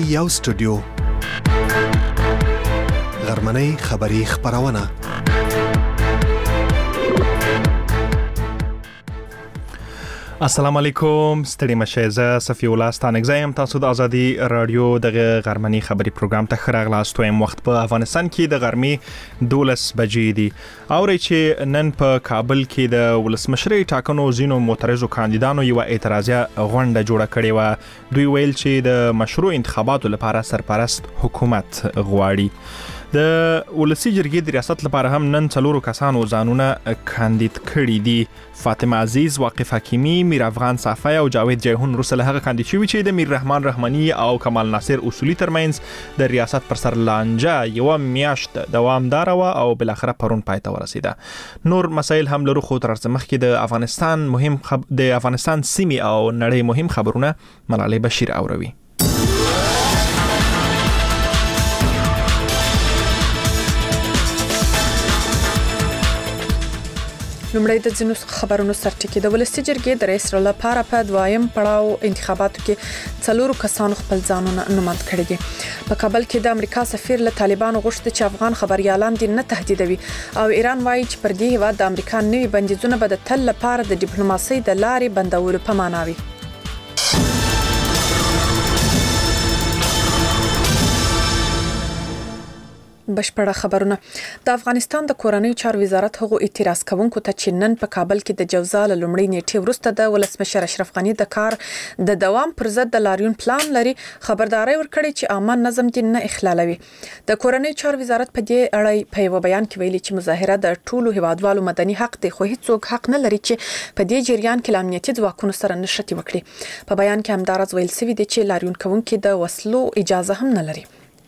یو سټوډیو غرمنۍ خبری خبرونه السلام علیکم ستړي مشه زه صفی الله ستانګزایم تاسو د ازادي رادیو د غرمنۍ خبری پروګرام ته خراغلاست وایم وخت په افغانستان کې د غرمې 12 بجې دي اوري چې نن په کابل کې د ولسمشرۍ ټاکنو زینو معترضو کاندیدانو یو اعتراضیه غونډه جوړه کړې و دوی ویل چې د مشروع انتخاباتو لپاره سرپرست حکومت غواړي د ولسی جرګې د ریاست لپاره هم نن څلورو کسانو ځانونه کاندید کړي دي فاطمه عزیز واقف حکیمی میر افغان صافی او جاوید جیهون رسل هغه کاندید شوی چې د میر رحمان رحمانی او کمال ناصر اصولی ترمنځ د ریاست پر سر لانجه یو میاشت دوامدار او بل اخره پرون پای ته ورسیده نور مسایل هم لرو خو تر څه مخکې د افغانستان سیمې او نړۍ مهم خبرونه ملالۍ بشیر اوروي لومړی د ځینو خبرونو سرټکی د ولسی جرګې د رئیس لپاره په دویم پړاو انتخاباتو کې څلورو کسانو خپل ځانونه نوماند کړي دي په کابل کې د امریکا سفیر له طالبانو غوښتي چې افغان خبريالان دي نه تهدیدوي او ایران وایي چې پر دې هیواد د امریکا نوي بندیزونه به د تل لپاره د ډیپلوماسۍ د لارې بندولو په معنا وي بشپړه خبرونه د افغانستان د کورنۍ چارو وزارت هغو اعتراض کوونکو ته چې نن په کابل کې د جوزا له لومړۍ نیټې وروسته د ولسمشر اشرف غنی د کار د دوام پر ضد د لاریون پلان لري خبرداري ورکړي چې عامه نظم دې نه اخلالوي د کورنۍ چارو وزارت په دې اړه په یو بیان کې ویلي چې مظاهره د ټولو هیوادوالو مدني حق دی خو هیڅوک حق نه لري چې په دې جریان کې امنیتي ځواکونو سره نشټي وکړي په بیان کې همدارز ویل شوی دی چې لاریون کوونکي د وسلو اجازه هم نه لري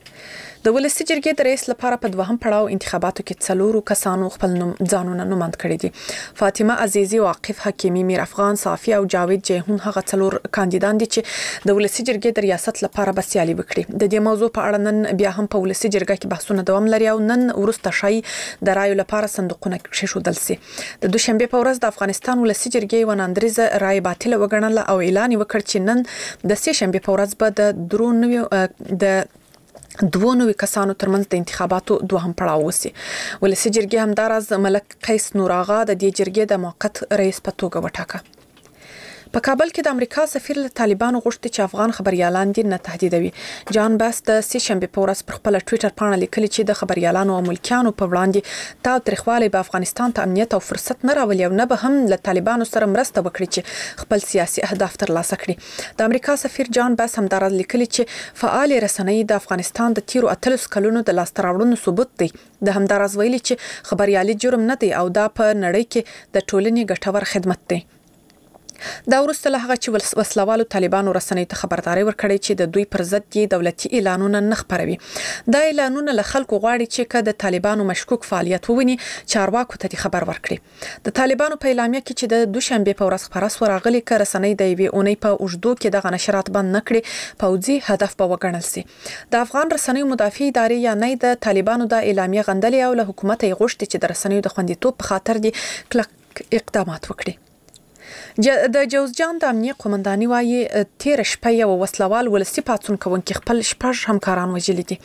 د ولسی جرګې د رئیس لپاره په دوهم پړاو انتخاباتو کې څلورو کسانو خپل ځانونه نوماند کړي دي فاطمه عزیزی واقف حکیمی میر افغان صافی او جاوید جیهون هغه څلور کاندیدان دي چې د ولسی جرګې د ریاست لپاره بسیالي وکړي د دې موضوع په اړه نن بیا هم په ولسی جرګه کې بحثونه دوام لري او نن ورسته شای د رایو لپاره صندوقونه کېښودل سي د دوشنبه په ورځ د افغانستان ولسی جرګې وناندریزه رای باطل وګڼل او اعلان وکړ چې نن د سه شنبه په ورځ به د درونوي د دوه نوي کسانو ترمنځ د انتخاباتو دوهم پړاو وسی ولسی جرګې همدارز ملک قیس نور آغا د دې جرګې د موقت رئیس په توګه وټاکه په کابل کې د امریکا سفیر له طالبانو غوښتي چې افغان خبريالان دي نه تهدیدوي جان باس د سه شنبه په ورځ پر خپل ټوئیټر باندې لیکلي چې د خبريالانو او ملکیانو په وړاندې تاوتریخوالی په افغانستان ته امنیت او فرصت نه راولي او نه به هم له طالبانو سره مرسته وکړي چې خپل سیاسي اهداف ترلاسه کړي د امریکا سفیر جان باس همدارز لیکلي چې فعال رسنۍ د افغانستان د تیرو 30 کلونو د لاستراوړنو ثبوت دی د همدارز ویلي چې خبريالي جرم نه دی او دا په نړۍ کې د ټولنې ګټور خدمت دی دا ورسته له هغه چې وسلوالو طالبانو رسنۍ ته خبرداري ورکړي چې د دوی پر ضد کې دولتي اعلانونه نه خبروي دا اعلانونه له خلکو غواړي چې کله د طالبانو مشکوک فعالیت وویني چارواکو ته خبر ورکړي د طالبانو په اعلامیه کې چې د دوشنبه په ورځ خبره سورغلي ک رسنۍ د وی اونۍ په اوږدو کې د نشرات بند نکړي پوځي هدف به وګڼل سي د افغان رسنۍ مدافع ادارې یا نه د طالبانو د اعلامیه غندلې او له حکومت یې غوښتي چې د رسنۍ د خوندیتوب په خاطر دي کلک اقدامات وکړي د جوزجان د امنیه قومنداني وايي تیر شپه یو وسلوال ولسی پاتون کوونکي خپل شپږ همکاران وژلي دي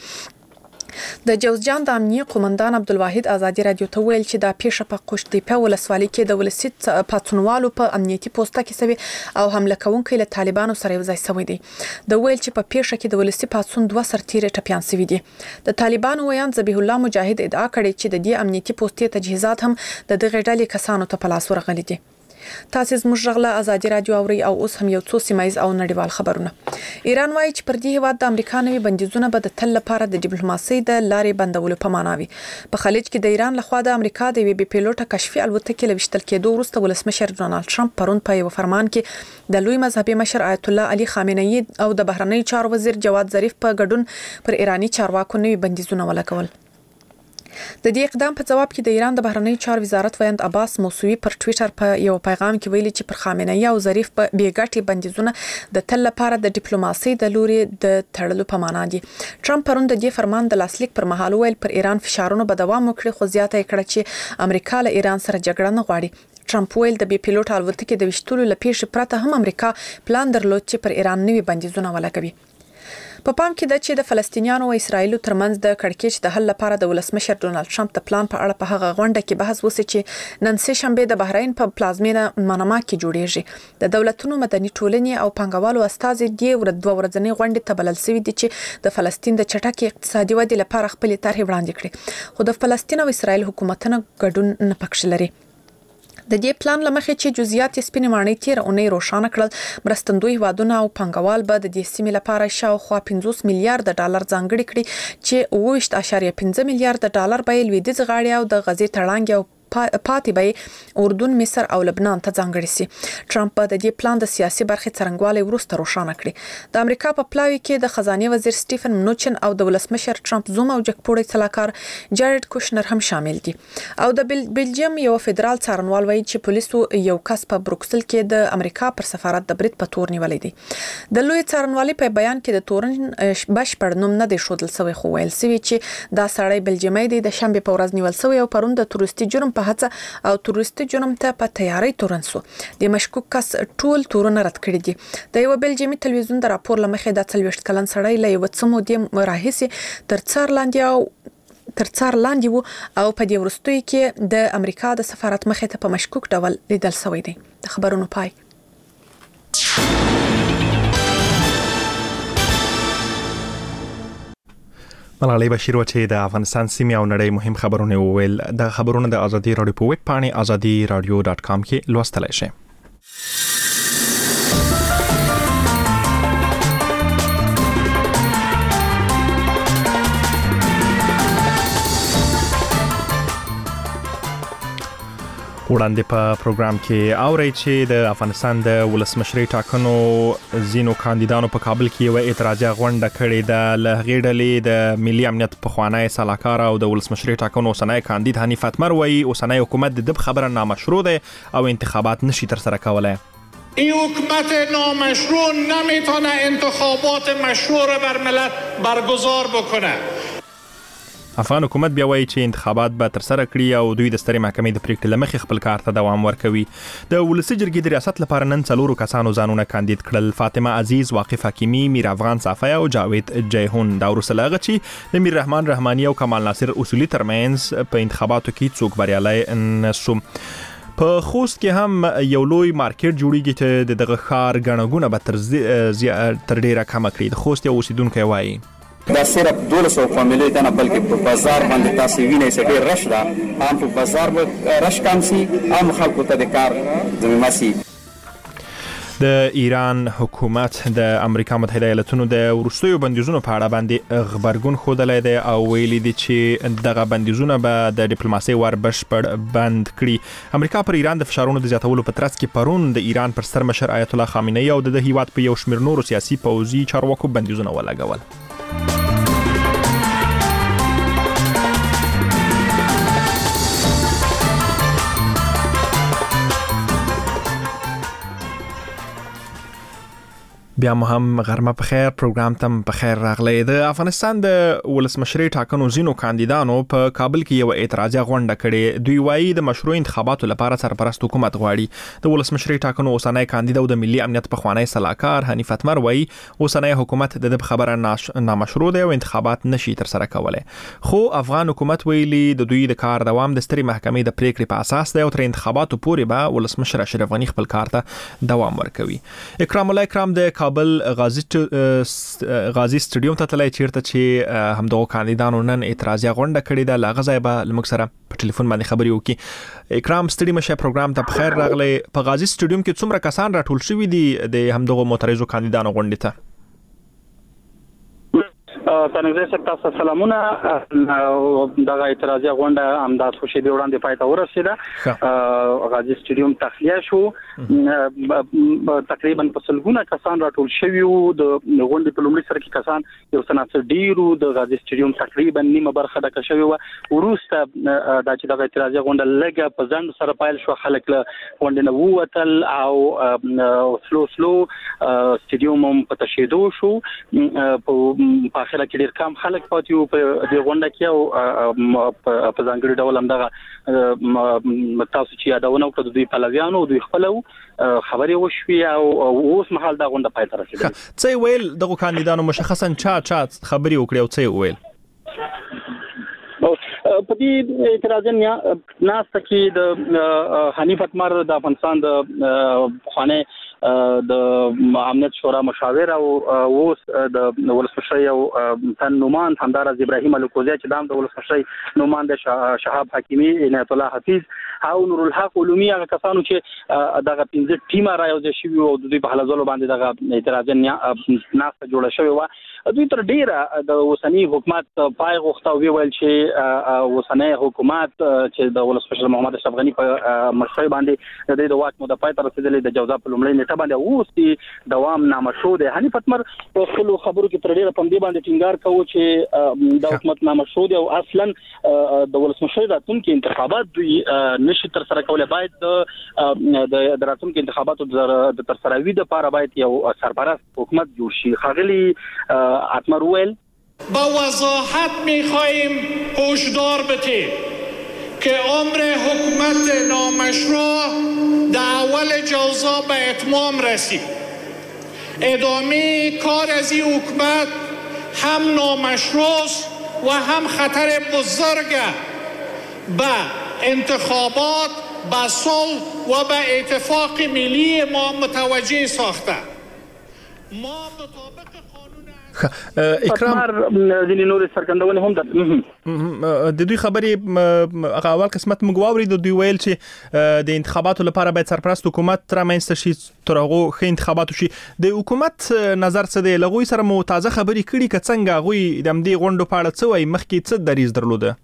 د جوزجان د امنیه قومندان عبدالواحد ازادي رادیو ته ویل چې د پیښه په قشتیپه ولسوالۍ کې د ولسی پاتونوالو په امنیتي پوسټه کې سوي او حمله کوونکي له طالبانو سره یو ځای شوی دي د ویل چې په پیښه کې د ولسی پاتون دوه سرتیره ټپيان شوی دي د طالبانو ویان ذبیح الله مجاهد ادعا کړې چې د دې امنیتي پوسټې تجهیزات هم د دغه ډلې کسانو ته په لاس ورغلي دي تاسو زموږ غلا ازادي رادیو اوري او اوس هم یو څو سیمایز او نړیوال خبرونه ایران وایي چې پر دې هیواد د امریکا نوي بندیزونه به د تل لپاره د ډیپلوماسۍ د لارې بندولو په معنا وي په خلیج کې د ایران لخوا د امریکا د وی بي پیلوټه کشفي الوتکې لويشتل کېدو وروسته ولسمشر ډونالد ټرمپ پرون په یو فرمان کې د لوی مذهبي مشر آیت الله علي خامنه‌ای او د بهرنی چارو وزیر جواد ظریف په ګډون پر ایرانی چارواکو نوي بندیزونه ولګول د دې اقدام په جواب کې د ایران د بهرنی چارو وزارت ویاند عباس موسوی پر ټوئیټر په یو پیغام کې ویلي چې پر خامنه‌ای او ظریف په بیګټي بندیزونه د تل لپاره د ډیپلوماسۍ د لوري د تړلو په معنا دي ټرمپ پرون د دې فرمان د لاسلیک پر مهال ویل پر ایران فشارونه به دوام وکړي خو زیاته کړه چې امریکا له ایران سره جګړه نه غواړي ټرمپ ویل د بي پیلوټ الوتکې د وشتلو لپاره پرته هم امریکا پلان درلود چې پر ایران نوي بندیزونه ولګوي په پام کې د چې د فلسطینیانو او اسرایلو ترمنځ د کړکېچ د حل لپاره د ولسمشر ډونالد ټرمپ د پلان په اړه په هغه غونډه کې بحث وشي چې نن سه شنبه د بحرین په پلازمینه منما کې جوړیږي. د دولتونو مدني ټولنې او پنګوالو استازي د دوه ورځنۍ غونډې ته بلل شوي دي چې د فلسطین د چټکې اقتصادي ودې لپاره خپل طرحې وړاندې کړي، خو د فلسطین او اسرایل حکومتونه ګډون نه پکښ لري. د دې پلان لمخې چې جزئیات یې سپینې ماڼۍ تیر اونۍ روښانه کړل، مرستندوی هیوادونه او پنګوال به د دې سیمې لپاره شاوخوا 50 میلیارډ ډالر ځانګړي کړي چې 28.5 میلیارډ ډالر به لویدیځ غاړې او د غزې تړانګې او پاتې به اردن، مصر او لبنان ته ځانګړي سي. ټرمپ د دې پلان د سیاسي برخې څرنګوالی وروسته روښانه کړي. د امریکا په پلاوي کې د خزانه وزیر سټیفن منوچن او د ولسمشر ټرمپ زوم او جګپوړی سلاکار جارډ کوشنر هم شامل دي. او د بلجیم یو فدرال څارنوال وایي چې پولیسو یو کس په بروکسل کې د امریکا پر سفارت د برید په تور نیولې دي. د لوی څارنوالي په بیان کې د تورن بشپړ نوم نه دی ښودل شوی، خو ویل شوی چې دا سړی بلجیمي دی، د شنبه په ورځ نیول شوی او پرون د تروریستي جرم په هڅه او تروریستي جرم ته په تیاری تورن شو. د مشکوک کس ټول تورونه رد کړی دي. د یو بلجیمي تلویزیون د راپور لمخې د 30 کلن سړی له یو څه مودې راهیسې تر څار لاندې وو او په دې وروستیو کې د امریکا د سفارت مخې ته په مشکوک ډول لیدل شوی دی. د خبرونو پای. ملالۍ بشیر و چې د افغانستان سیمې او نړۍ مهم خبرونه وویل. د خبرونو د ازادي رادیو په ویب پاڼې azadiradio.com کې لوستلای شئ. وړاندې په پروګرام کې اورئ چې د افغانستان د ولسمشرۍ ټاکنو ځینو کاندیدانو په کابل کې یو اعتراضي غونډه کړې ده. له هغې ډلې د ملي امنیت پخوانی سلاکار او د ولسمشرۍ ټاکنو اوسنی کاندید حنیف اتمر وایي اوسنی حکومت د خبره نامشروع ده او انتخابات نشي ترسره کولای. این حکومت نامشروع نمیتونه انتخابات مشروع را بر ملت برگزار بکنه. افغان حکومت بیا وایي چې انتخابات به ترسره کړي او دوی د سترې محکمې د پریکړې له مخې خپل کار ته دوام ورکوي. د ولسي جرګې د ریاست لپاره نن 4 کسانو ځانونه کاندید کړل: فاطمه عزیز، واقف حکیمي، میر افغان صافی او جاوید جیهون. دا وروسته له هغه چې د میر رحمان رحماني او کمال ناصر اصولي ترمنځ په انتخاباتو کې څوک بریالی نشو. په خوست کې هم یو لوی مارکیټ جوړیږي چې دغه ښار ګڼه ګوڼه به تر ډیره کمه کړي. د خوست یو اوسیدونکی وایي دا صرف 1200 فامیلی ته نه بلکې په بازار باندې تاسو وینئ چې ډېر رش ده. هم په بازار به رش کم سي، هم خلکو ته د کار زمینه سي. د ایران حکومت د امریکا متحده ایالاتونو د وروستیو بندیزونو په اړه باندې خبرګون ښودلی دی او ویلي دي چې دغه بندیزونه به د ډیپلوماسۍ ور بشپړ بند کړي. امریکا پر ایران د فشارونو د زیاتولو په ترڅ کې پرون د ایران پر ستر مشر آیت الله خامنه‌ای او د هیواد په یو شمېر نورو سیاسي پوځي چارواکو بندیزونه ولګول. بیا مو هم غرمه په خیر، پروګرام ته په خیر راغلی. د افغانستان د ولسمشرۍ ټاکنو ځینو کاندیدانو په کابل کې یو اعتراضي غونډه کړې. دوی وایي د مشروع انتخاباتو لپاره سرپرست حکومت غواړي. د ولسمشرۍ ټاکنو اوسنی کاندید او د ملي امنیت پخوانی سلاکار حنیف اتمر وایي اوسنی حکومت د خبره نامشروع دی او انتخابات نشي ترسره کولای. خو افغان حکومت ویلي د دوی د کار دوام د سترې محکمې د پریکړې په اساس دی او تر انتخاباتو پورې به ولسمشر اشرف غني خپل کار ته دوام ورکوي. اکرام الله اکرام د کابل غازی سټډیوم ته تللی چیرته چې همدغه کاندیدانو نن اعتراضي غونډه کړې ده. له هغه ځایه به لموږ سره په ټلیفون باندې خبرې وکړي. اکرام ستړي مشه، پروګرام ته بخیر راغلی. په غازی سټډیوم کې څومره کسان راټول شوي دي د همدغه معترضو کاندیدانو غونډې ته؟ تنګزی صاحب تاسو سلامونه. دغه اعتراضي غونډه همداس خو شیدې وړاندې پای ته ورسېده. غازی سټډیوم تخلیه شو. تقریبا په سلګونه کسان راټول شوي وو. د غونډې په لومړي سر کې کسان یو څه ډیرو. د غازی سټډیوم تقریبا نیمه برخه ډکه شوې وه. وروسته دا چې دغه اعتراضي غونډه لږه په ځنډ سره پیل شو، خلک له غونډې نه ووتل او سلو سټډیوم هم په تشېدو شو. په داخله کې ډیر کم خلک پاتې وو په دې غونډه کې او په ځانګړي ډول همدغه تاسو چې یادونه وکړه دوی پلویانو دوی خپل خبرې وشوي او اوس مهال دا غونډه پای ته رسیدلې. څه ویل دغه کاندیدانو مشخصا چا خبرې وکړي او څه ویل؟ په دې اعتراض نه ناست کې د حنیف اتمر د افغانستان د خوانه د امنیت شورا مشاور او اوس د ولسمشر او تن نومان همدارز ابراهیم الکوزی چې د ولسمشر نومان د شهاب حکیمی عنایت الله حفیظ او نور الحق علومی هغه کسانو چې دغه 15 ټیمه راځي شوی او د دوی په حلزولو باندې دغه اعتراض نه جوړه شوی و دوی تر ډیره د اوسنی حکومت پای غوښته ویل چې اوسنی حکومت چې د ولسمشر محمد اشرف غنی په مشرۍ باندې د واک مده پای ته رسیدلې د جوزا په لومړۍ نیټه باندې اوس دوام نامشروع دی. حنیف اتمر په خپل خبرو کې تر ډیره پم دی باندې ټینګار کوي چې د حکومت نامشروع دی او اصلا د ولسمشر راتلونکي انتخابات دوی نشي تر سره کولای باید د راتلونکي انتخاباتو د تر سره وي د لپاره باید یو سرپرست حکومت جوړ شي. خاغلی اتمر ویل با وضاحت می‌خواهیم هشدار بدیم که عمر حکومت نامشروع در اول جوزا به اتمام رسید. ادامه کار از این حکومت هم نامشروع و هم خطر بزرگ به انتخابات، به صلح و به اتفاق ملی ما متوجه ساخته. ما مطابق اکرام ځینې نور سرګندونه هم د دوی خبرې اول قسمت مګواوري د دوی ویل چې د انتخاباتو لپاره باید سرپرست حکومت رامنځته شي تر هغه ښه انتخاباتو شي. د حکومت نظر څه دی؟ لغوي سره مو تازه خبرې کړي که څنګه غوي د دې غونډو په اړه څه وایي مخکې څه دریځ درلوده؟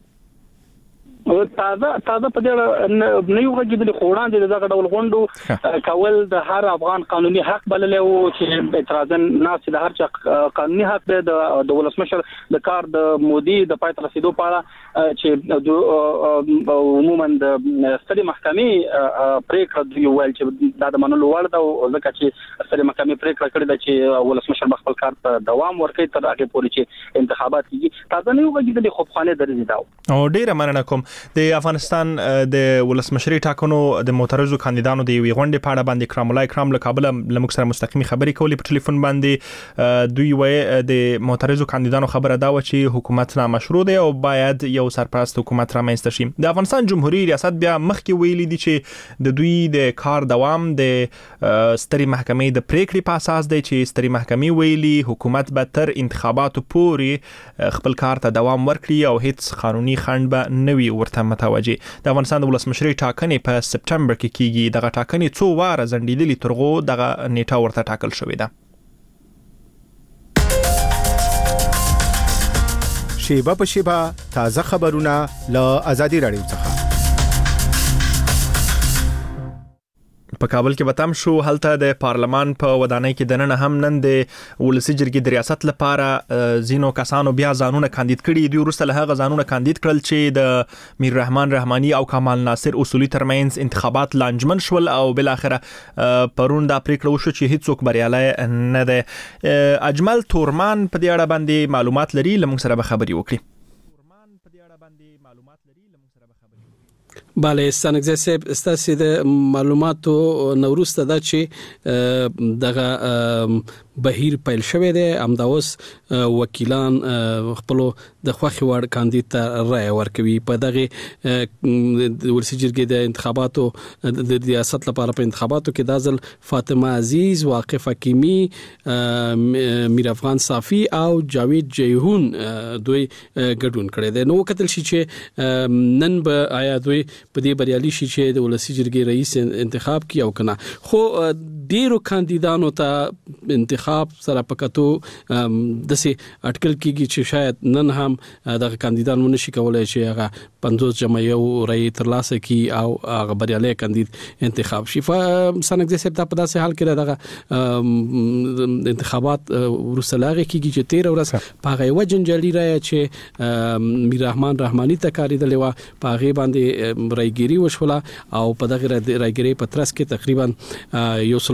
تازه په دې نه یو غږیدل خوړان دي دغه ډول غونډو کول د هر افغان قانوني حق بللی او چې اعتراض نه سي د هر چا قانوني حق دی د ولسمشر د کار د مودي د پای تر رسیدو لپاره چې عموما د ستړي محکمې پریکړه دی ویل چې د منلو وړ ده او ځکه چې ستړي محکمې پریکړه کړې ده چې ولسمشر خپل کار ته دوام ورکړي تر هغه پورې چې انتخابات کیږي. تازه نه یو غږیدل خو خانه درځي دا او ډیره مننه کوم. د افغانستان د ولسمشری ټاکنو د معترضو کاندیدانو د غونډې په اړه باندې اکرام الله اکرام له کابل لمک سره مستقیمي خبرې کولې په ټلیفون باندې. دوی وایي د معترضو کاندیدانو خبره دا و چې حکومت نامشروع دی او باید یو سرپرست حکومت رامنځته شي. د افغانستان جمهوریت ریاست بیا مخکې ویلي دي چې د دوی د کار دوام د ستړي محکمې د پریکړې په اساس دی چې ستړي محکمې ویلي حکومت به تر انتخاباتو پورې خپل کار ته دوام ورکړي او هیڅ قانوني خنډ به نه وي ورته متوجه. د افغانستان د ولسمشری ټاکنې په سپټمبر کې کیږي. دغه ټاکنې څو واره ځنډیدلې ترغو دغه نیټه ورته ټاکل شوې ده. شیبه په شیبه تازه خبرونه له آزادي رادیو څخه. په کابل کې بتم شو هلته د پارلمان په ودانۍ کې د نن هم نن د ولسی جرګې د ریاست لپاره زینو کسانو بیا ځانونه کاندید کړي دي. وروسته له هغه ځانونه کاندید کړل چې د میر رحمان رحماني او کمال ناصر اصولي ترمنځ انتخابات لانجمن شول او بل اخره پرون دا پریکړه وشو چې هیڅوک بریالي نه ده. اجمل تورمان په دې اړه باندې معلومات لري لمون سره به خبري وکړي. بله ستانګزی صاحب ستاسو د معلوماتو نوروسته دا چې دغه بهیر پیل شوی دی امدا اوس وکیلان خپل د خوخي وړ کاندید ته رائے ورکوي په دغه ورسي جرګې د انتخاباتو د ریاست لپاره په انتخاباتو کې دازل فاطمه عزیز واقف حکیمی میر افغان صافی او جاوید جیهون دوی ګډون کړي دي. نو کتل شي چې نن به آیا دوی په دې بریالي شي چې د ولسی جرګې رئیس انتخاب کی او کنه. خو ډیرو کاندیدانو ته انتخاب سره پکاتو دسي اټکل کیږي چې شاید نن هم د کاندیدانو نشي کولای چې هغه 50 جمع یو رئیس ترلاسه کی او هغه بریالي کاندید انتخاب شي. فسنګ دې په داسې حال کې دغه انتخابات ورسلاغه کیږي چې 13 ورځ په هغه وجنجالي راي چې میر رحمان رحماني تکاری د لیوا په هغه باندې رایګيري وشوله او په دغه رایګيري په ترڅ کې تقریبا 140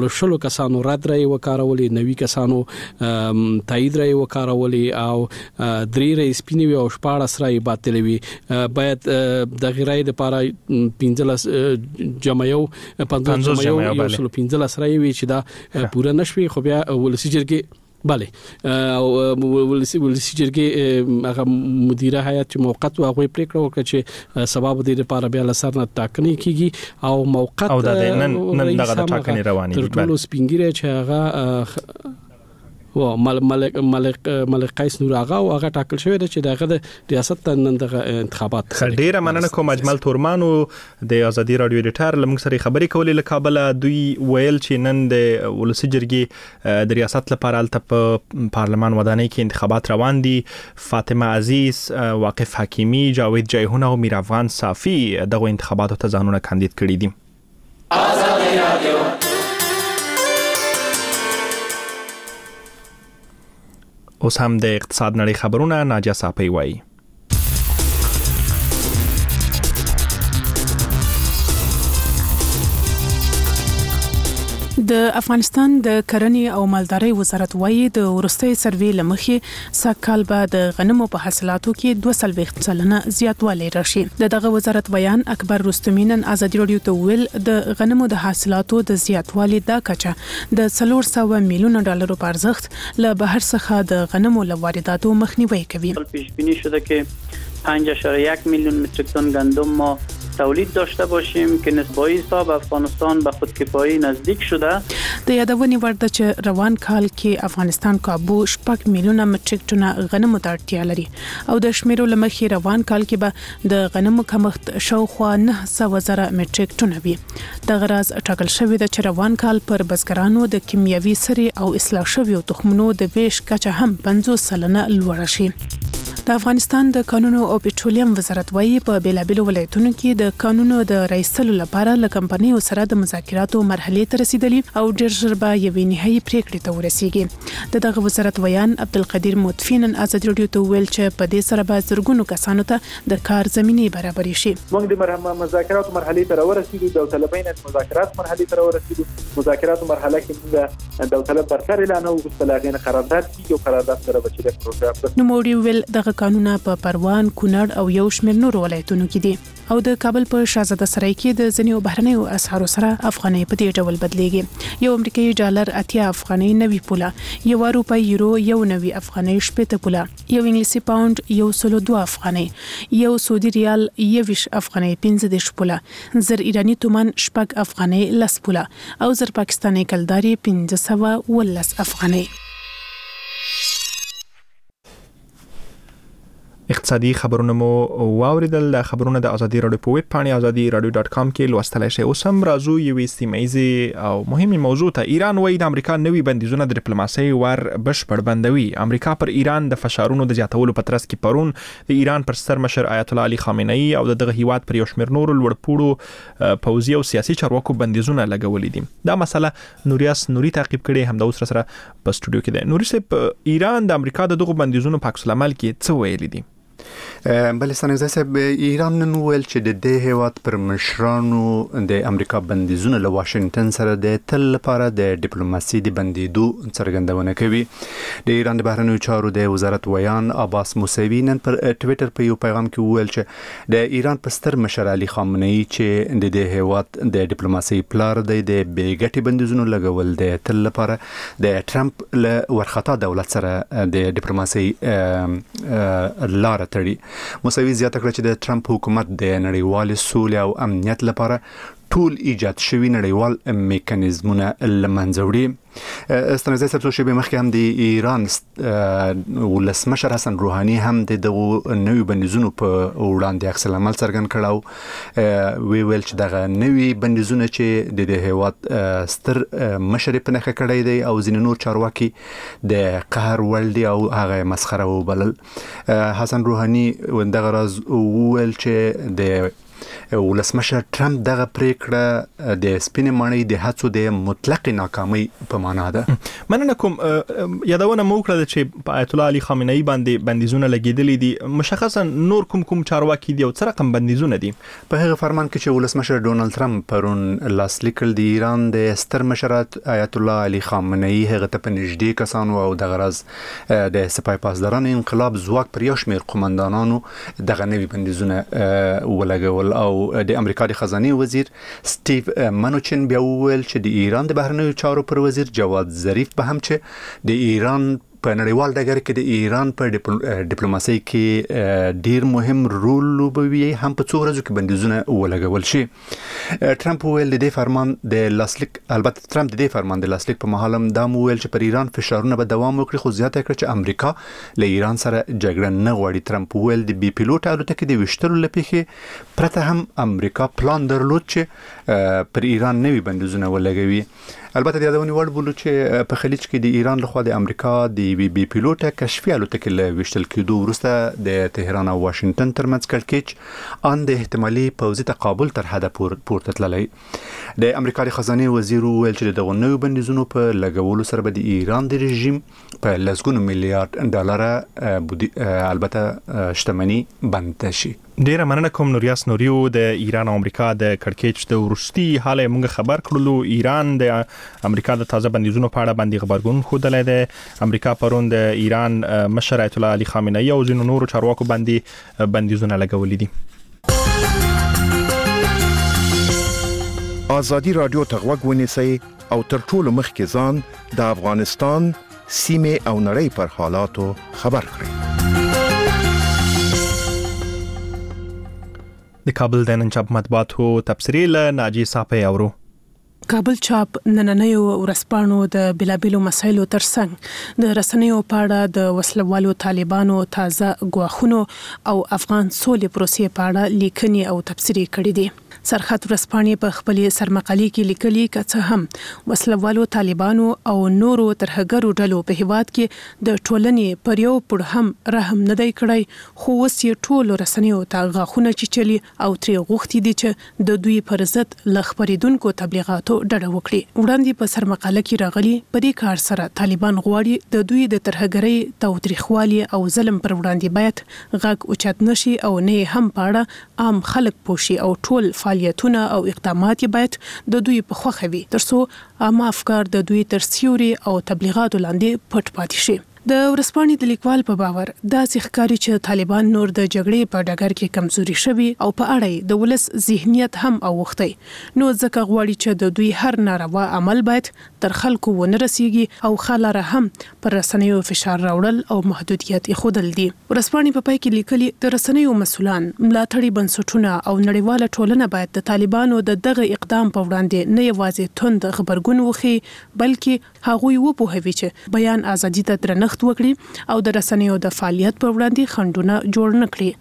شلو کسانو رد رای وکارولې، 90 کسانو تایید رای وکارولې او 3 رای سپینې او 14 رای باطل وي. باید د غیرای د لپاره 15 جمعیو 15 جمعیو 15 رای وي چې دا پوره نشوي. خو بیا ولسی جرګې او ولسی جرګې هغه مدیره هیئت چې موقت واغوي پریکړه وکړه چې سبب د لپاره بیا لسر نه ټاکنې کیږي او موقت او د نن دغه ټاکنې روانې دي. ټول سپینګری چې هغه و ملک قیس نور آغا او هغه ټاکل شوی دی چې دغه د ریاست ته نن دغه انتخابات. ډیره مننه کوم اجمل تورمانو د ازادي رادیو ایډیټر لمغ سره خبرې کولې له کابل. دوی ویل چې نن د ولسی جرګې د ریاست لپاره په پارلمان ودانۍ کې انتخابات روان دي. فاطمه عزیز، واقف حکیمی، جاوید جیهون او میر افغان صافی دغه انتخاباتو ته ځانونه کاندید کړي دي. ازادي رادیو اوس هم د اقتصاد نړۍ خبرونه ناجیه صافی وایي. د افغانستان د کرنې او مالدارۍ وزارت وایي د ورستۍ سروې لمخې سږکال به د غنمو په حاصلاتو کې 2% زیاتوالی راشي. دغه وزارت بیان اکبر رستمی نن ازادي رادیو ته ویل د غنمو د حاصلاتو د زیاتوالي د کچه د 400 میلیون ډالرو په ارزښت له بهر څخه د غنمو له وارداتو مخنیوي کوي. پیش بینی شده که 5.1 میلیون متریک تن گندم ما تولید داشته باشیم که نسبتاً حساب افغانستان به خودکفایی نزدیک شده. د یادونې وړ ده چې روان کال کې افغانستان کابو 6 میلیون متریک ټن غنمو ته اړتیا لري او د شمیرو لمخې روان کال کې به د غنمو کمښت شاوخوا 900,000 متریک ټن وي. د غراز ټاکل شوی ده چې روان کال پر بزګرانو د کیمیاوي سرې او اصلاح شویو تخمونو د ویش کچه هم 50% لوړه شي. د افغانستان د قانونو او پټرولیم وزارت وایي په بیلابیلو ولایتونو کې د قانونو د رئیسلو لپاره له کمپنیو سره د مذاکراتو مرحلې ته رسیدلی او ډېر ژر به یوې نهایي پریکړې ته ورسیږي. دغه وزارت ویان عبدالقدیر مطفی نن ازادي رادیو ته ویل چې په دې سره به زرګونو کسانو ته د کار زمینه برابرې شي. موږ د مذاکراتو مرحلې ته ورسیدو، د طالبین مذاکرات مرحلې ته ورسیدو. مذاکراتو مرحله کې موږ د طالب برتر اعلان او مستلاغین قرارداد کیږي او قرارداد سره به چې پروګرام نو موږ ویل دغه قانونه په پروان، کونړ او یو شمېر نور ولایتونو کې دي او د کابل په شاهزاده سرای کې د ځینو بهرنیو اسعارو سره افغانۍ په دې ډول بدلیږي. یو امریکایي ډالر 80 افغانۍ 90 پوله، یو روپۍ یورو 90 افغانۍ 70 پوله، یو انګلیسي پاوند 102 افغانۍ، یو سعودي ریال 20 افغانۍ 15 پوله، زر ایرانی تومان 6 افغانۍ 10 پوله او زر پاکستاني کلداري 510 افغانۍ. اقتصادي خبرونه مو واوریدل. د خبرونه د ازادي رادیو په ویب پاڼه azadi.radio.com کې لوستلای شئ. اوس هم راځو یو استمایزي او مهمه موضوع ته. ایران وایي د امریکا نوي بندیزونه د ډیپلوماسۍ ور بشپړ بندوي. امریکا پر ایران د فشارونو د زیاتولو په ترڅ کې پرون د ایران پر ستر مشر آیت الله علي خامنه‌ای او دغه هیواد پر یو شمېر نور لوړپوړو پوځي او سیاسي چارواکو بندیزونه لګولې دي. دا مسله نوریاس نوري تعقیب کړي، هم د اوس سره په سټوډیو کې ده. نوري صاحب، ایران د امریکا د دغه بندیزونو په عکس العمل کې څه ویلي دي؟ بلستان صاحب، ایران نن ویل چې د دې هیواد پر مشرانو د امریکا بندیزونه له واشنگټن سره د تل لپاره د ډیپلوماسي د بندیدو څرګندونه کوي. د ایران د بهرنیو چارو د وزارت ویان عباس موسوي نن پر ټوئیټر په یو پیغام کې ویل چې د ایران په ستر مشر علي خامنه‌ای چې د دې هیواد د ډیپلوماسي پلار دی د بیګټي بندیزونو لګول د تل لپاره د ټرمپ له ورختا دولت سره د ډیپلوماسي لار تړي. موسوي زیاته کړه چې د ټرمپ حکومت د نړیوال سولې او امنیت لپاره ټول ایجاد شوی نړیوال میکانیزمونه لمنځه وړي. استنزه سبسو شبه مخکې هم د ایران ولسمشر حسن روحاني هم د دغه نوي بندیزونو په وړاندې عکس العمل څرګند کړو. ویل چې دغه نوي بندیزونه چې د هیواد ستر مشر په نخښه کړی دی او ځینې نور چارواکي د قهر وړ دي او هغه مسخره وبلل. حسن روحاني دغه راز ویل چې د ولسمشر ټرمپ دغه پریکړه د سپین مړی د هڅو د مطلق ناکامۍ په معنا ده. مننه کوم. یادونه مو کړل چې آیت الله علي خامنه‌ای باندې بندیزونه لګیدلې دي، مشخصا نور کوم چارواکي دي او څه رقم بندیزونه دي؟ په هغه فرمان کې چې ولسمشر ډونالد ټرمپ پرون لاسلیک کړ د ایران د ستر مشرات آیت الله علي خامنه‌ای هغه ته په نږدې کسانو او د غرض د سپاه پاسداران انقلاب ځواک پر یو شمېر قومندانانو دغه نوي بندیزونه ولګول او د امریکا د خزانه وزیر سټیو منوچن بیا وویل چې د ایران د بهرنیو چارو پر وزیر جواد ظریف به هم چې د ایران په نړیوال ډګر کې د ایران په ډیپلوماسي کې ډیر مهم رول لوبوي هم په څو ورځو کې بندیزونه ولګول شي. ټرمپ ویل د دې فرمان د لاسلیک، البته ټرمپ د دې فرمان د لاسلیک په مهال هم دا ویل چې پر ایران فشارونه به دوام وکړي، خو زیاته کړ چې امریکا له ایران سره جګړه نه غواړي. ټرمپ ویل د بي پیلوټ الوتکې د وشتلو لپاره پرته هم امریکا پلان درلود چې پر ایران نوي بندیزونه ولګوي. البته د یادونې وړ بولو چې په خلیج کې د ایران لخوا د امریکا د بي پیلوټه کشفي الوتکې له وشتل کېدو وروسته د تهران او واشنگټن ترمنځ کړکېچ ان د احتمالي پوځي تقابل تر حده پورته تللی. د امریکا د خزانه وزیر ویل چې دغه نوي بندیزونو په لګولو سره به د ایران د رژیم په لسګونو میلیارډ ډالر البته شتمنۍ بند شي. ډیره مننه کوم نوریاس نوریو. د ایران او امریکا د کړکېچ د ورستي حال موږ خبر کړلو. ایران د امریکا د تازه بندیزونو په اړه باندې خبرګون خوده ده. امریکا پرون د ایران مشر آیت الله علي خامنه‌ای او ځینو نورو چارواکو باندې بندیزونه لګولې دي. ازادي رادیو ته غوږ ونیسئ او تر ټولو مخکې ځان د افغانستان سیمه او نړۍ پر حالاتو خبر کړئ. د کابل د نن چاپ مطبوعاتو تبصرې له ناجی صاحب اورو. کابل چاپ نننیو ورسپانو د بلابلو مسایلو ترڅنګ د رسنیو په اړه د وسلوالو طالبانو تازه غواخونو او افغان سولې پروسې په اړه لیکنې او تبصرې کړې دي. سرحد ورسپانې په خپل سرمقالي کې لیکلي چې هم وسلوالو طالبانو او نورو ترهګرو ډلو په هیواد کې د ټولنې پر یو پړ هم رحم نه دی کړی، خو اوس یې ټول رسنیو ته غاخونه چیچلي او ترې غوښتي دي چې د دوی پر ضد ل خبرېدونکو تبلیغاتو ډډه وکړي. وړاندې په سرمقاله کې راغلي په دې کار سره طالبان غواړي د دوی د ترهګرۍ تاوتریخوالي او ظلم پر وړاندې باید غږ اوچت نشي او نه هم په اړه عام خلک پوښي او ټول فعالیتونه او اقدامات باید د دوی په خوښه وي ترڅو عامه افکار د دوی تر سیوري او تبلیغاتو لاندې پټ پاتې شي. د ورسپانې د لیکوال په باور داسې ښکاري چې طالبان نور د جګړې په ډګر کې کمزوري شوي او په اړه د ولس ذهنیت هم اوښتي، نو ځکه غواړي چې د دوی هر ناروا عمل باید تر خلکو ونه رسیږي او خلاره هم پر رسنیو فشار راوړل او محدودیت یې دي. ورسپانې په پای کې لیکلي د رسنیو مسؤلان، ملاتړي بنسټونه او نړیواله ټولنه باید د طالبانو د دغه اقدام په وړاندې نه یوازې توند خبرګون وخی بلکې هغوی وپوهوي چې بیان ازادي ته درنښت وکړي او د رسنیو د فعالیت پر وړاندې خنډونه جوړ نه کړي.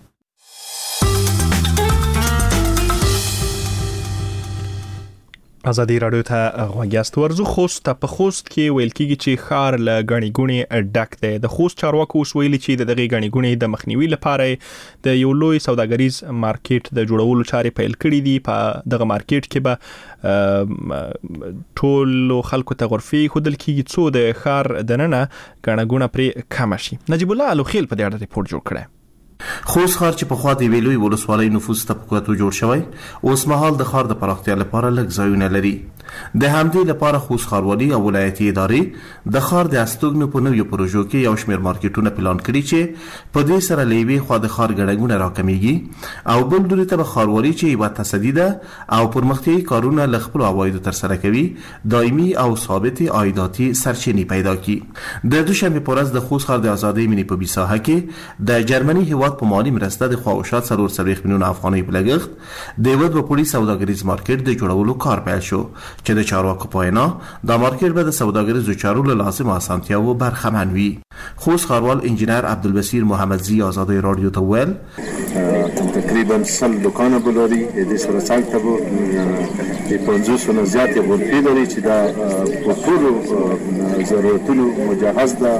ازادي رادیو ته غوږیاست. ورزو خوست په خوست کې ویل کېږي چې ښار له غني ګونې ډک دی. د خوست چارواکو اوس ویلي چې د دغه غني ګونې د مخنیوي لپاره د یو لوی سوداګریز مارکیټ د جوړولو چارې پیل کړې دي. په دغه مارکیټ کې به ټول خلکو ته غرفي خودل کېږي څو د ښار دننه غنه ګونه پرې کم شي. نجیب الله الوخیل په دې اړه ریپورت جوړ کړی. خوست ښار چې په خوا د ویلوي ولسوالۍ نفوذ طبقاتو جوړ شوی، اوس مهال د ښار د پراختیا لپاره لږ ځایونه لري. د همدې لپاره خوست ښاروالي او ولایتي ادارې د ښار د استوګنو په نویو پروژو کې یو شمېر مارکیټونه پلان کړي چې په دې سره له یوې خوا د ښار ګڼهګونه راکمیږي او بل لوري ته به ښاروالي چې یوه تصدي ده او پرمختیایي کارونه له خپلو عوایدو ترسره کوي دایمي او ثابتې عایداتي سرچینې پیدا کړي. د دوشنبې په ورځ د خوست ښار د ازادۍ مینې په بیساحه کې د جرمني هیواد په مالي مرسته د خوا او شا 40 میلیون افغانۍ په لګښت د یوه دوه پوړي سوداګریز مارکیټ د جوړولو کار پیل شو چې د چارواکو په وینا دا مارکیټ به د سوداګریزو چارو له لازمو اسانتیاوو برخمن وي. خوست ښاروال انجینر عبدالبصیر محمدزي ازادۍ رادیو ته ویل تقریبا 100 دکانه بلوري د سره څنګه ته 500 نه زیاتې غرفې لري چې دا په ټولو ضرورتونو مجهز ده.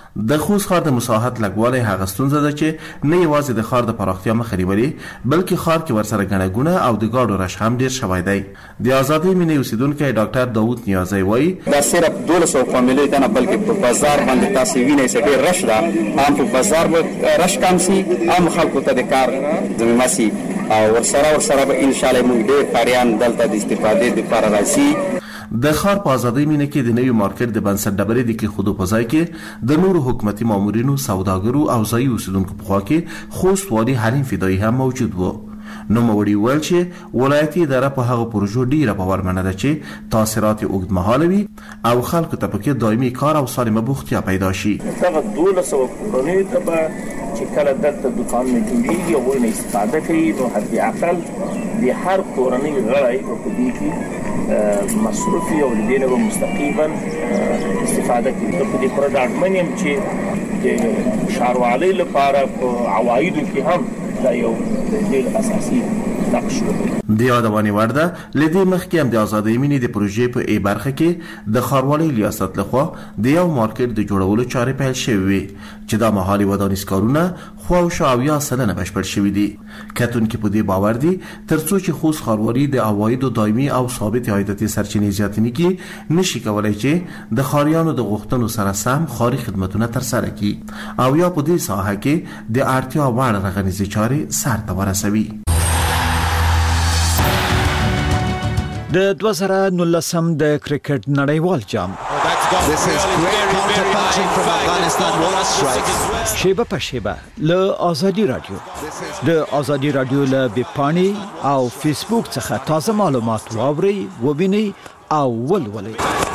د خوست ښار د مساحت لږوالی هغه ستونزه ده چې نه یوازې د ښار د پراختیا مخه نیولې بلکې ښار کې ورسره ګڼه ګوڼه او د ګاډو رش هم ډیر شوی دی. د ازادۍ مینې اوسیدونکی ډاکټر داود نیازی وایي دا صرف 1200 فامیلۍ ته نه بلکې په بازار باندې تاسو وینئ چې ډېر رش ده. هم په بازار به رش کم سي، هم خلکو ته د کار زمینه سي او ورسره به انشاءالله موږ ډېر کاریان دلته د استفادې دپاره راځي. د ښار په ازادۍ مینه کې د نوي مارکیټ د بنسټ ډبرې د کېښودو په ځای کې د نورو حکومتي مامورینو، سوداګرو او ځایي اوسیدونکو په خوا کې خوست والي حلیم فدایي هم موجود و. نوموړي وویل چې ولایتي اداره په هغه پروژو ډیره باورمنه ده چې تاثیرات یې اوږدمهاله وي او خلکو ته پکې دایمي کار او سالمه بوختیا پیدا شي. دغه 1200 کورنیو ته به چې کله دلته دوکانونه جوړېږي هغوی نه استفاده کوي نو حداقل د هر کورنۍ غړی به په دې کې مصروف وي او د دې نه به مستقیما استفاده کوي. زه په دې پوره ډاډمن یم چې د ښاروالۍ لپاره په عوایدو کې هم دا یو ډېر اساسي نقش لري. د یادونې وړ ده له دې مخکې هم د ازادۍ مینې د پروژې په ای برخه کې د ښاروالۍ ریاست لخوا د یو مارکیټ د جوړولو چارې پیل شوې وي چې دا مهالي ودانیز کارونه خواوشا 80% بشپړ شوي دي. کتونکي په دې باور دي ترڅو چې خوست ښاروالي د عوایدو دایمي او ثابت عایداتي سرچینې زیاتې کړي نشي کولای چې د ښاریانو د غوښتنو سره سم ښاري خدمتونه ترسره کړي او یا په دې ساحه کې د اړتیا وړ رغنیزې چارې سر ته ورسوي. د 2019 د کرکټ نړیوال جام شیبه په شیبه له ازادي رادیو د ازادي رادیو له ویبپاڼې او فیسبوک څخه تازه معلومات واورئ ووینئ او ولولئ.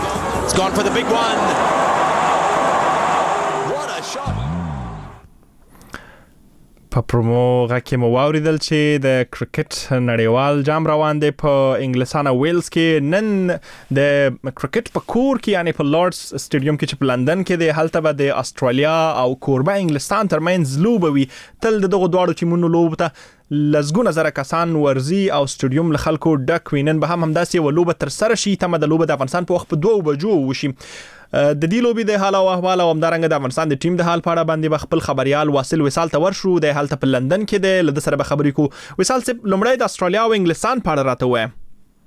په پرومو غاکې مو واوریدل چې د کرکټ نړیوال جام روان دی په انګلستان او ویلز کې. نن د کرکټ په کور کې یعنی په لارډز سټیډیم کې چې په لندن کې دی هلته به د استرالیا او کوربه انګلستان ترمنځ لوبه وي. تل دغه دواړو ټیمونو لوبو ته لزګونه زره کسان ورزي او سټیډیم له خلکو ډک وي. نن به هم همداسې یوه لوبه ترسره شي. تمه د لوبه د افغانستان په وخت په 2 بجو وشي. د دې لوبې د حال او احوال او همدارنګه د افغانستان د ټیم د حال په اړه باندې به خپل خبريال واصل وصال ته ورشو. د هلته په لندن کې د لد سره به خبرې کو. وصال صاحب لومړی د استرالیا او انګلستان په اړه راته وایي.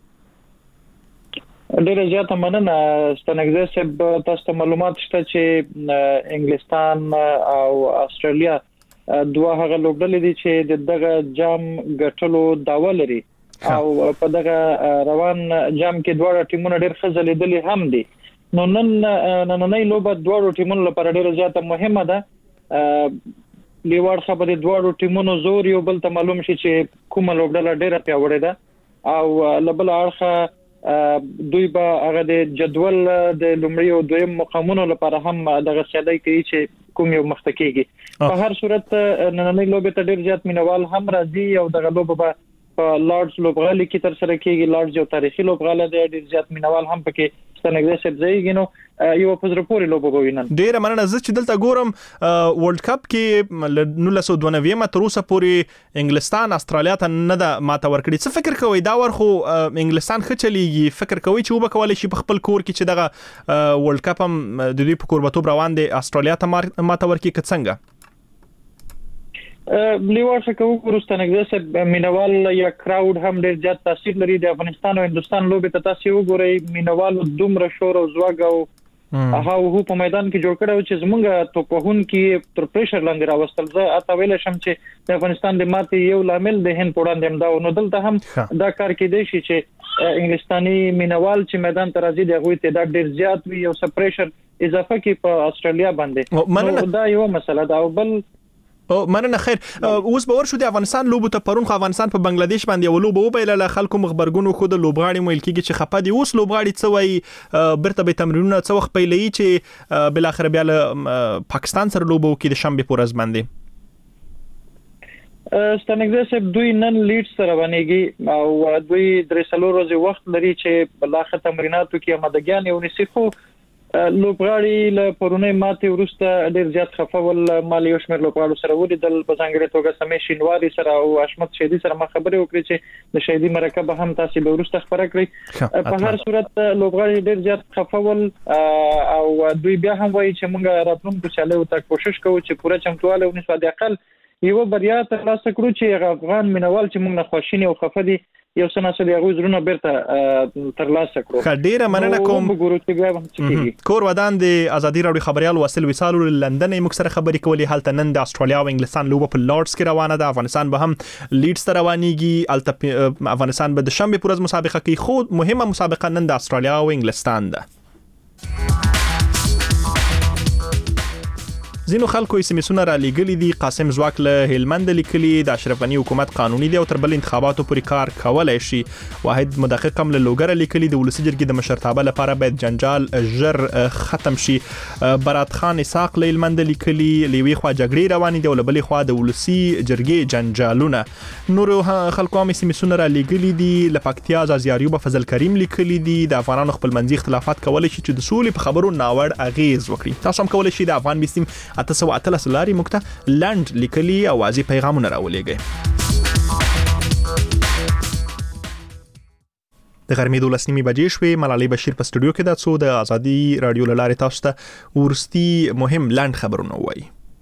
ډېر زیات مننه ستنګزه صاحب. تاسو ته معلومات شته چې انګلستان او استرالیا دوه هغه لوبډلې دي چې دغه جام ګټلو داوا لري او په دغه روان جام کې دوه ټیمونه ډېر ښه ځلیدلي هم دي. نو نننۍ لوبه دوه ټیمونو لپاره ډېره زیاته مهمه ده. لیوار خبرې دوه ټیمونو زور یو بل ته معلوم شي چې کومه لوبډله ډېره پیاوړې ده او لبل اړخه دوی به هغه د جدول د لومړي او دویم مقامونو لپاره هم دغه سیالي کوي چې کوم یو مخته کیږي. په هر صورت نننۍ لوبه ته ډېر زیات مینوال هم راځي او دغه لوبه به په لارډز لوبغالي کې تر سره کیږي. لارډز یو تاریخي لوبغاله دی. ډېر زیات مینوال هم پکې ستنګزه صاحب ځایږي. نو یو په زړه پورې لوبه وینم. ډېر مننه. زه چې دلته ګورم ورلد کپ کې 1992 تر اوسه پورې انګلستان استرالیا ته نه ده ماته ورکړي. څه فکر کوئ دا ورخو انګلستان ښه چلیږي؟ فکر کوئ چې وبه کولای شي په خپل کور کې چې دغه ورلد کپ هم د دوی په کوربتوب روان دی استرالیا ته ماته ورکړي که څنګه؟ لیوار څخه ورستنګزه صاحب مینوال یا کراود هم ډېر زیات تاثیر لري. د افغانستان او هندستان لوبې ته تاسو وګورئ مینوال دومره شور او زواګ او هغه په میدان کې جوړ کړو چې زمونږ توپهون کې تر پریشر لاندې راوستل. زه اته ویل شم چې د افغانستان د ماتې یو لامل د هند پوړاندې هم دا. نو دلته هم دا کار کې دی چې انګلستاني مینوال چې میدان ته راځي د غوي تعداد ډېر زیات وي او سپریشر اضافه کې په استرالیا باندې. دا یو مسله ده. او بل مننه. خیر اوس به ورشو د افغانستان لوبو ته. پرون خو افغانستان په بنگلاديش باندې یو لوبه وبایله خلکو مخبرګونو خو د لوبغاړي مول کېږي چې خپه دي. اوس لوبغاړي څه وایي برته به تمرینونه څه وخت پیلې چې بل اخر بیا له پاکستان سره لوبو کې د شنبه پورز باندې ستنګزه صاحب دوی نن لیډ سره باندې او دوی درې څلور ورځې وخت لري چې بل اخر تمریناتو کې آمادګیان یو نسی. خو لوبغاړي له پرونی ماته ورسته ډیر زیات خفول مالي شمیر لوبغاړو سره ولیدل په ځانګړي توګه سمې شینواری سره او اشمت شهیدی سره ما خبرې وکړې چې د شهیدی مرکه به هم تاسو به ورسته خبره کړئ په هر صورت لوبغاړي ډیر زیات خفول او دوی بیا هم وایي چې موږ راتلونکو چاله او تک کوشش کوو چې پوره چمتواله ونیسو د اقل یو بریا ترلاسه کړو چې افغان مینوال چې موږ نه خوشینه او خفدي یو څه نسل یو زرونه بیرته ترلاسه کړو. خډيره مننه کوم. کور ودان د ازادي راډیو خبريال وسیل وصال لندن موږ سره خبرې کولې حالت نن د استرالیا او انګلستان لوبه په لارډز کې روانه ده. افغانستان به هم لیډز ته روانيږي. افغانستان به د شنبه پورز مسابقه کې خود مهمه مسابقه نن د استرالیا او انګلستان ده. زینو خلکو SMS را لګلې دي. قاسم زواک له هلمند لیکلي د اشرف غنی حکومت قانوني دی او تر بل انتخاباتو پورې کار کولای شي. واحد مدقق هم له لوګر لیکلي د ولسی جرګې د مشرتابه لپاره باید جنجال ژر ختم شي. برات خان اسحاق له هلمند لیکلي لوي خوا جګړې روانې دي او له بلې خوا د ولسی جرګې جنجالونه. نور خلکو هم SMS را لګلي دي. لپکتیا زیاریوب فضل کریم لیکلي دي د افغانانو خپل منځي اختلافات کولای شي چې د سولې په خبرو ناوړ اغیز وکړي. تاسو هم کولای شي د افغان بیسیم 813 لاري مکته لند لیکلي اوازي پیغامونه راولېږي. د غرمې 12 بجې شوې. ملالۍ بشیر په سټوډیو کې د څو د ازادي رادیو لارې تاسو ته ورستي مهم لند خبرونه وایي.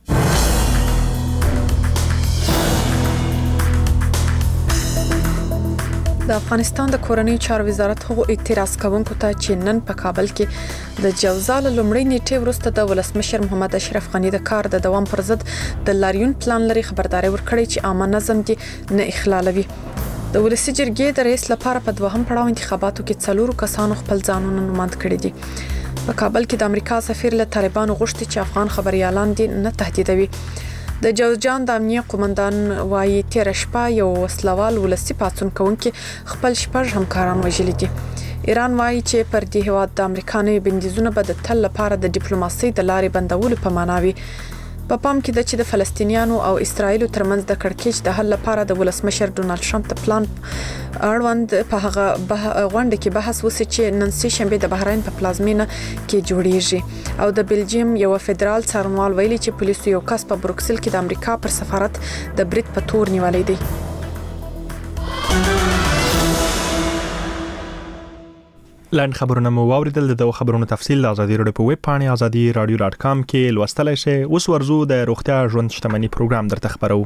د افغانستان د کورنۍ چارو وزارت هغو اعتراض کوونکو ته چې نن په کابل کې د جوزا له لومړۍ نیټې وروسته د ولسمشر محمد اشرف غنی د کار د دوام پر ضد د لاریون پلان لري خبرداري ورکړې چې عامه نظم دې نه اخلالوي. د ولسی جرګې د رئیس لپاره په دوهم پړاو انتخاباتو کې 4 کسانو خپل ځانونه نوماند کړي دي. په کابل کې د امریکا سفیر له طالبانو غوښتي چې افغان خبريالان دې نه تهدیدوي. د جوزجان د امنیه قومندان وايي تیر شپه یو وسلوال ولسی پاتون کوونکي خپل شپږ همکاران وژلي دي. ایران وايي چې پر دې هواد د امریکا نوي بندیزونه به د تل لپاره د ډیپلوماسۍ د لارې بندولو په معنا وي. په پام کې د چې د فلسطینیانو او اسرایل ترمنځ د کړکېچ د حل لپاره د ولسمشر ډونالد ټرمپ د پلان اړوند په هغه غونډه کې بحث وشي چې نن سه شنبه د بحرین په پلازمینه کې جوړیږي. او د بلجیم یو فدرال څارنوال ویلي چې پولیسو یو کس په بروکسل کې د امریکا پر سفارت د برید په تور نیولې دي. لاند خبرونه مو واوریدل. د خبرونو تفصیل د ازادي راډیو په ویب پاڼه azadi.radio.com کې لوستلای شئ. اوس ورزو د روغتیا ژوند شتمنۍ پروګرام درته خبرو.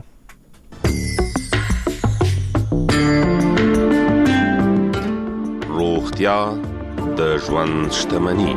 روغتیا د ژوند شتمنۍ.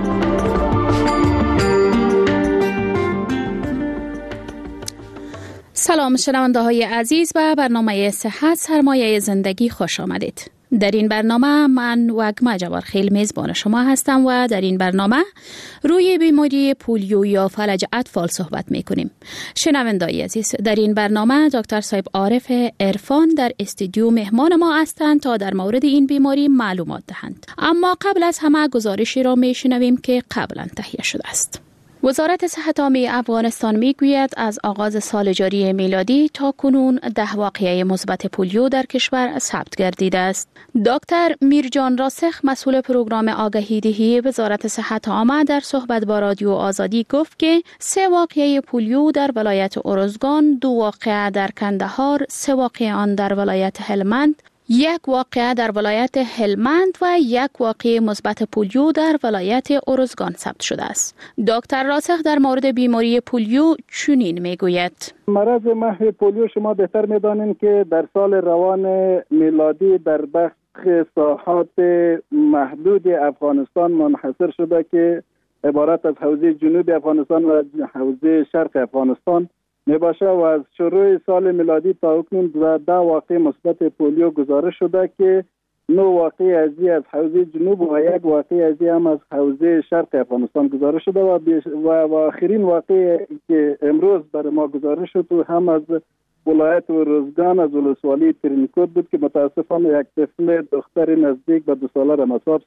سلام شنونده های عزیز و برنامه صحت سرمایه زندگی خوش آمدید. در این برنامه من وگمه جوارخیل میزبان شما هستم و در این برنامه روی بیماری پولیو یا فلج اطفال صحبت میکنیم. شنونده‌های عزیز، در این برنامه دکتر صاحب عارف عرفان در استودیو مهمان ما هستند تا در مورد این بیماری معلومات دهند. اما قبل از همه گزارشی را میشنویم که قبلا تهیه شده است. وزارت صحت عامه افغانستان میگوید از آغاز سال جاری میلادی تا کنون 10 واقعه مثبت پولیو در کشور ثبت گردیده است. دکتر میرجان راسخ مسئول پروگرام آگهی دهی وزارت صحت عامه در صحبت با رادیو آزادی گفت که 3 واقعه پولیو در ولایت ارزگان، 2 واقعه در کندهار، 3 واقعه آن در ولایت هلمند، 1 واقعه در ولایت هلمند و 1 واقعه مثبت پولیو در ولایت ارزگان ثبت شده است. دکتر راسخ در مورد بیماری پولیو چنین میگوید: مرض محو پولیو شما بهتر میدانید که در سال روان میلادی در بخش ساحات محدود افغانستان منحصر شده که عبارت از حوزه جنوب افغانستان و حوزه شرق افغانستان میباشه و از شروع سال میلادی تا اکنون 10 واقع مثبت پولیو گزارش شده که 9 واقع از حوزه جنوب و 1 واقع هم از حوزه شرق افغانستان گزارش شده و آخرین واقع که امروز برای ما گزارش شد هم از ولایت ارزگان از ولسوالی ترینکوت بود که متاسفانه یک طفل دختر نزدیک به 2 ساله را مصاب ساخت.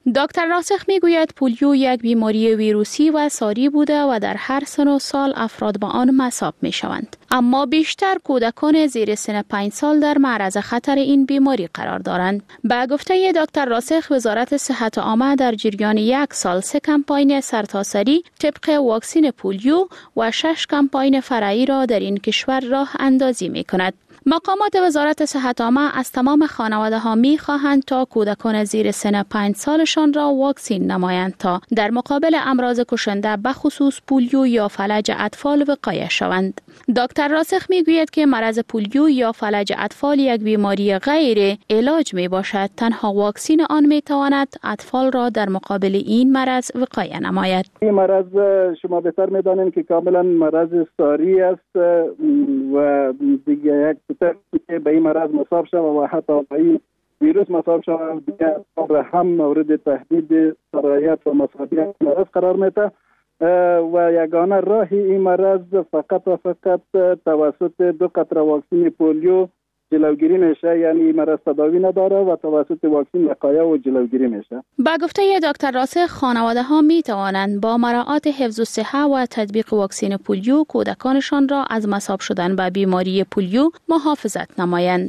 دکتر راسخ میگوید پولیو یک بیماری ویروسی و ساری بوده و در هر سن و سال افراد با آن مصاب می شوند. اما بیشتر کودکان زیر سن 5 سال در معرض خطر این بیماری قرار دارند. به گفته دکتر راسخ، وزارت صحت عامه در جریان 1 سال 3 کمپاین سرتاسری طبق واکسن پولیو و 6 کمپاین فرعی را در این کشور راه اندازی می کند. مقامات وزارت صحت عامه از تمام خانواده ها می خواهند تا کودکان زیر سن 5 سالشان را واکسین نمایند تا در مقابل امراض کشنده به خصوص پولیو یا فلج اطفال وقایه شوند. دکتر راسخ می گوید که مرض پولیو یا فلج اطفال یک بیماری غیر علاج می باشد. تنها واکسین آن می تواند اطفال را در مقابل این مرض وقایه نماید. این مرض شما بهتر می دانید که کاملا مرض ساری است و دیگه یک که به این مرض مصاب شود و حتی به این ویروس مصاب شود هم مورد تهدید سرایت و مصابیت مرض قرار میده و یگانه راه این مرض فقط و فقط توسط 2 قطره واکسن پولیو جلوگیری میشه، یعنی مرض تداوی نداره و توسط واکسن وقایه و جلوگیری میشه. با گفته دکتر راسخ، خانواده ها می توانند با مراعات حفظ الصحه و تطبیق واکسن پولیو کودکانشان را از مصاب شدن به بیماری پولیو محافظت نمایند.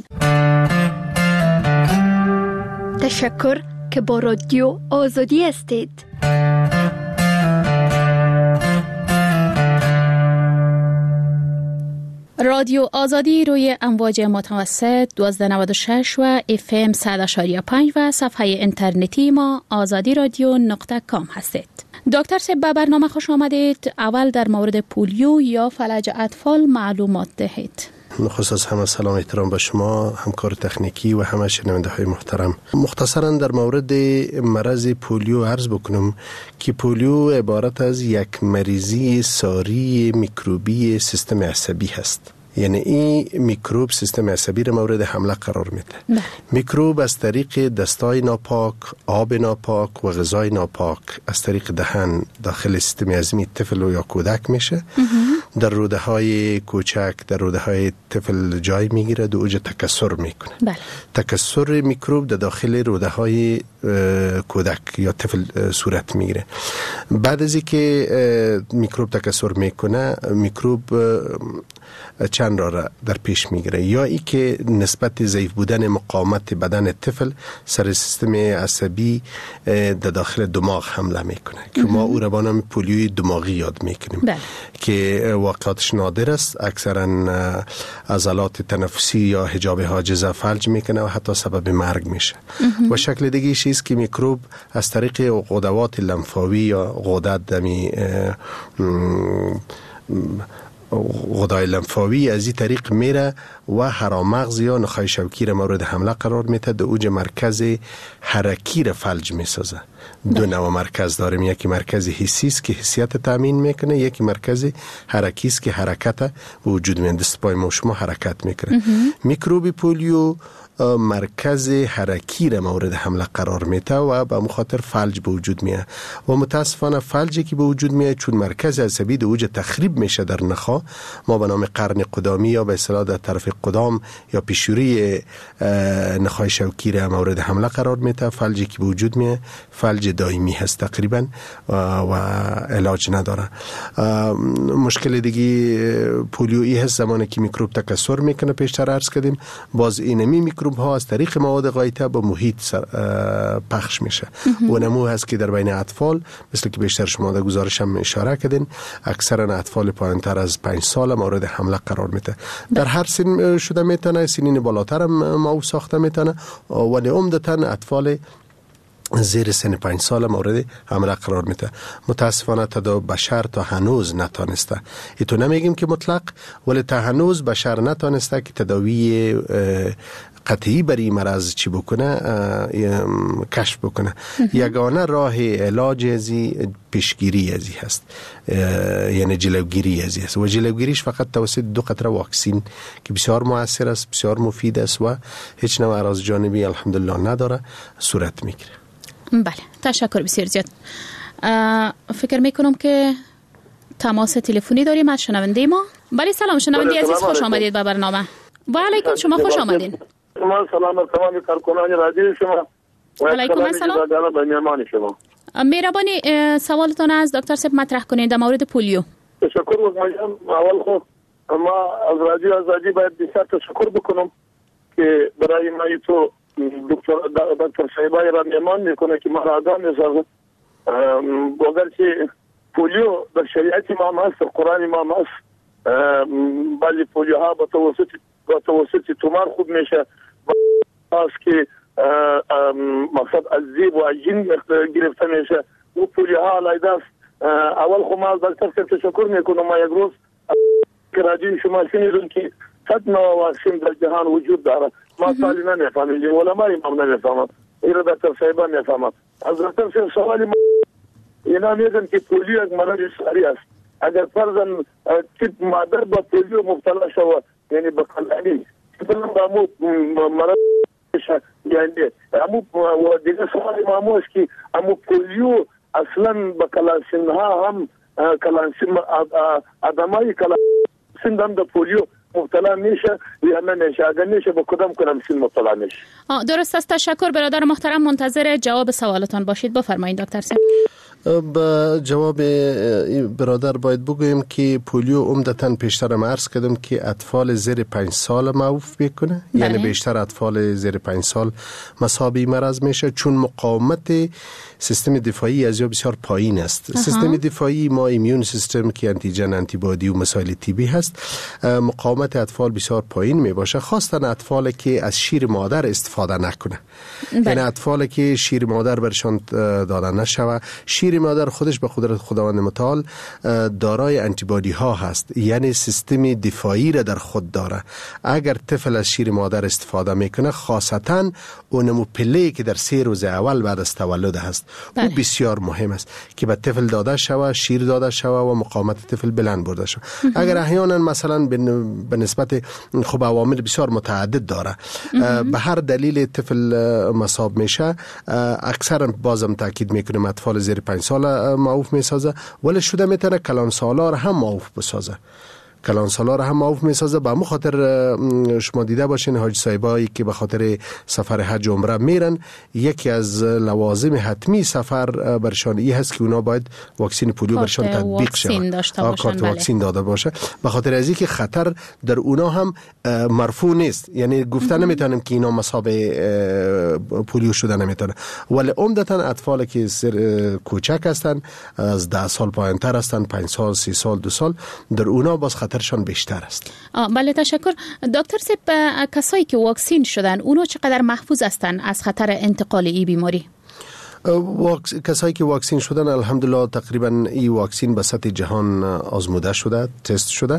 تشکر که با رادیو آزادی هستید. رادیو آزادی روی امواج متوسط 1296 و FM 100.5 و صفحه اینترنتی ما azadiradyo.com هستید. دکتر سب به برنامه خوش آمدید. اول در مورد پولیو یا فلج اطفال معلومات دهید. نخست همه سلام احترام به شما، همکار تکنیکی و همه شنونده های محترم. مختصرا در مورد مرض پولیو عرض بکنم که پولیو عبارت از یک مریضی ساری میکروبی سیستم عصبی هست. یعنی این میکروب سیستم عصبی را مورد حمله قرار میده. میکروب از طریق دستای ناپاک، آب ناپاک و غذای ناپاک از طریق دهن داخل سیستم عصبی طفل یا کودک میشه. در روده های کوچک، در روده های طفل جای میگیره، دو اوج تکثر میکنه. بله. تکثر میکروب در داخل روده های کودک یا طفل صورت میگیره. بعد از اینکه میکروب تکثر میکنه، میکروب چند را در پیش میگیره، یا ای که نسبت ضعیف بودن مقاومت بدن طفل سر سیستم عصبی در داخل دماغ حمله میکنه که ما او را با نام پولیوی دماغی یاد میکنیم که واقعاتش نادر است. اکثرا عضلات تنفسی یا حجاب حاجز فلج میکنه و حتی سبب مرگ میشه. و شکل دیگه چیز که میکروب از طریق غدوات لمفاوی یا غدد دمی غدای لمفاوی از این طریق میره و هرامغز یا نخاع شوکی را مورد حمله قرار میده. در اوج مرکز حرکی را فلج میسازه. دو نوع مرکز داریم، یکی مرکز حسی است که حسیت تامین میکنه، یکی مرکز حرکی است که حرکت وجود میاد. دست پای ما شما حرکت میکنه. میکروب پولیو مرکز حرکی را مورد حمله قرار میده و به مخاطر فلج به وجود میاد و متاسفانه فلجی که به وجود میاد چون مرکز عصبی در اوج تخریب میشه در نخا، ما به نام قرن قدامی یا به اصطلاح در طرف قدام یا پیشوری نخاع شوکی را مورد حمله قرار میده. فلجی که به وجود میاد فلج دائمی هست تقریبا و علاج نداره. مشکل دیگه پولیویی هست زمانی که میکروب تکثر میکنه، پیشتر عرض کردیم. باز اینمی میکروب ها از طریق مواد غایطه به محیط پخش میشه و نمو هست که در بین اطفال، مثل که بیشتر شما در گزارش هم اشاره کردین، اکثرا اطفال پایینتر از 5 سال مورد حمله قرار میده. در هر سن شده میتونه، سنین بالاتر هم ما ساخته میتونه، ولی عمدتاً اطفال زیر سن 5 سال مورد حمله قرار میده. متاسفانه تا بشر تا هنوز نتانسته، تو نمیگیم که مطلق، ولی تا هنوز بشر نتانسته که تداوی قطعی برای مرض چی بکنه، کشف بکنه. یگانه راه علاج ازی پیشگیری ازی هست، یعنی جلوگیری ازی هست و جلوگیریش فقط توسط 2 قطره واکسین که بسیار مؤثر است، بسیار مفید است و هیچ نوع اعراض جانبی الحمدلله نداره، صورت میگیره. بله، تشکر بسیار زیاد. فکر میکنم که تماس تلفنی داریم از شنونده ما. بله سلام شنونده عزیز، خوش آمدید به برنامه. و علیکم، شما خوش آمدین. سلام تمام کارکنان رادیو شما علیکم السلام. به مهمان شما. مهربانی سوالتون از دکتر صاحب مطرح کنید در مورد پولیو. تشکر میکنم. اول خود ما از رادیو آزادی باید بسیار تشکر بکنم که برای ما تو دکتر صاحبای را مهمان میکنه که ما را آگاه می‌سازه. اگرچه پولیو در شریعت ما هست، در قرآن ما هست، بعضی پولیوها با توسط تومار خوب میشه، است که مقصد از زیب و از جن گرفته میشه. او پولیوها علیده است. اول خود ما از دکتر صاحب تشکر میکنم. ما یک روز که رادیو شما شنیدم که 100 نوع واکسن در جهان وجود داره. ما سوالی نمیفهمیم، علما هم نمیفهمند، اینا دکتر صاحبان میفهمند. از دکتر صاحب سوالی اینا میگن که پولیو یک مرض ساری است. اگر فرضاً مادر با پولیو مبتلا شود، یعنی به کلانی مثلا با مرض یعنی امو و دیگه سوال امو است که امو پولیو اصلا به کلانسین ها هم کلانسین آدمای کلانسین هم در پولیو مبتلا میشه یا نمیشه؟ اگر نمیشه با کدام کلانسین مبتلا میشه؟ درست است. تشکر برادر محترم. منتظر جواب سوالتان باشید. بفرمایید دکتر صاحب. به جواب برادر باید بگویم که پولیو عمدتاً پیشتر عرض کردم که اطفال زیر 5 سال معروف میکنه. یعنی بیشتر اطفال زیر 5 سال مصاب مرض میشه، چون مقاومت سیستم دفاعی از یا بسیار پایین است. سیستم دفاعی ما ایمیون سیستم که انتیجن، انتیبادی و مسائل تیبی هست، مقاومت اطفال بسیار پایین می باشه، خاصتا اطفالی که از شیر مادر استفاده نکنه. یعنی اطفالی که شیر مادر برشان داده نشوه. شیر مادر خودش به قدرت خداوند متعال دارای انتیبادی ها هست، یعنی سیستم دفاعی را در خود داره. اگر طفل از شیر مادر استفاده میکنه، خاصتا اونمو پله که در 3 روز اول بعد از تولد هست، او بسیار مهم است که به طفل داده شوه، شیر داده شوه و مقاومت طفل بلند برده شوه. اگر احیانا مثلا به نسبت خب عوامل بسیار متعدد داره، به هر دلیل طفل مصاب میشه، اکثرا بازم تاکید میکنیم اطفال زیر 5 سال معروف میسازه، ولی شده میتونه کلان سالار هم معروف بسازه. کلان سالار هم معروف میسازه. به همون خاطر شما دیده باشین حاج صاحبایی که به خاطر سفر حج عمره میرن، یکی از لوازم حتمی سفر برشان ای هست که اونا باید واکسین پولیو برشان تطبیق شود، کارت واکسین داده باشه. به خاطر از اینکه خطر در اونا هم مرفوع نیست، یعنی گفته نمیتونیم که اینا مصاب پولیو شده نمیتونه، ولی عمدتا اطفال که کوچک هستن، از 10 سال پایینتر هستن، 5 سال، 3 سال، 2 سال، در اونا باز خطرشان بیشتر است. بله تشکر. دکتر صاحب، کسایی که واکسین شدن اونا چقدر محفوظ هستن از خطر انتقال این بیماری؟ کسایی که واکسین شدن الحمدلله تقریبا این واکسین به سطح جهان آزموده شده، تست شده.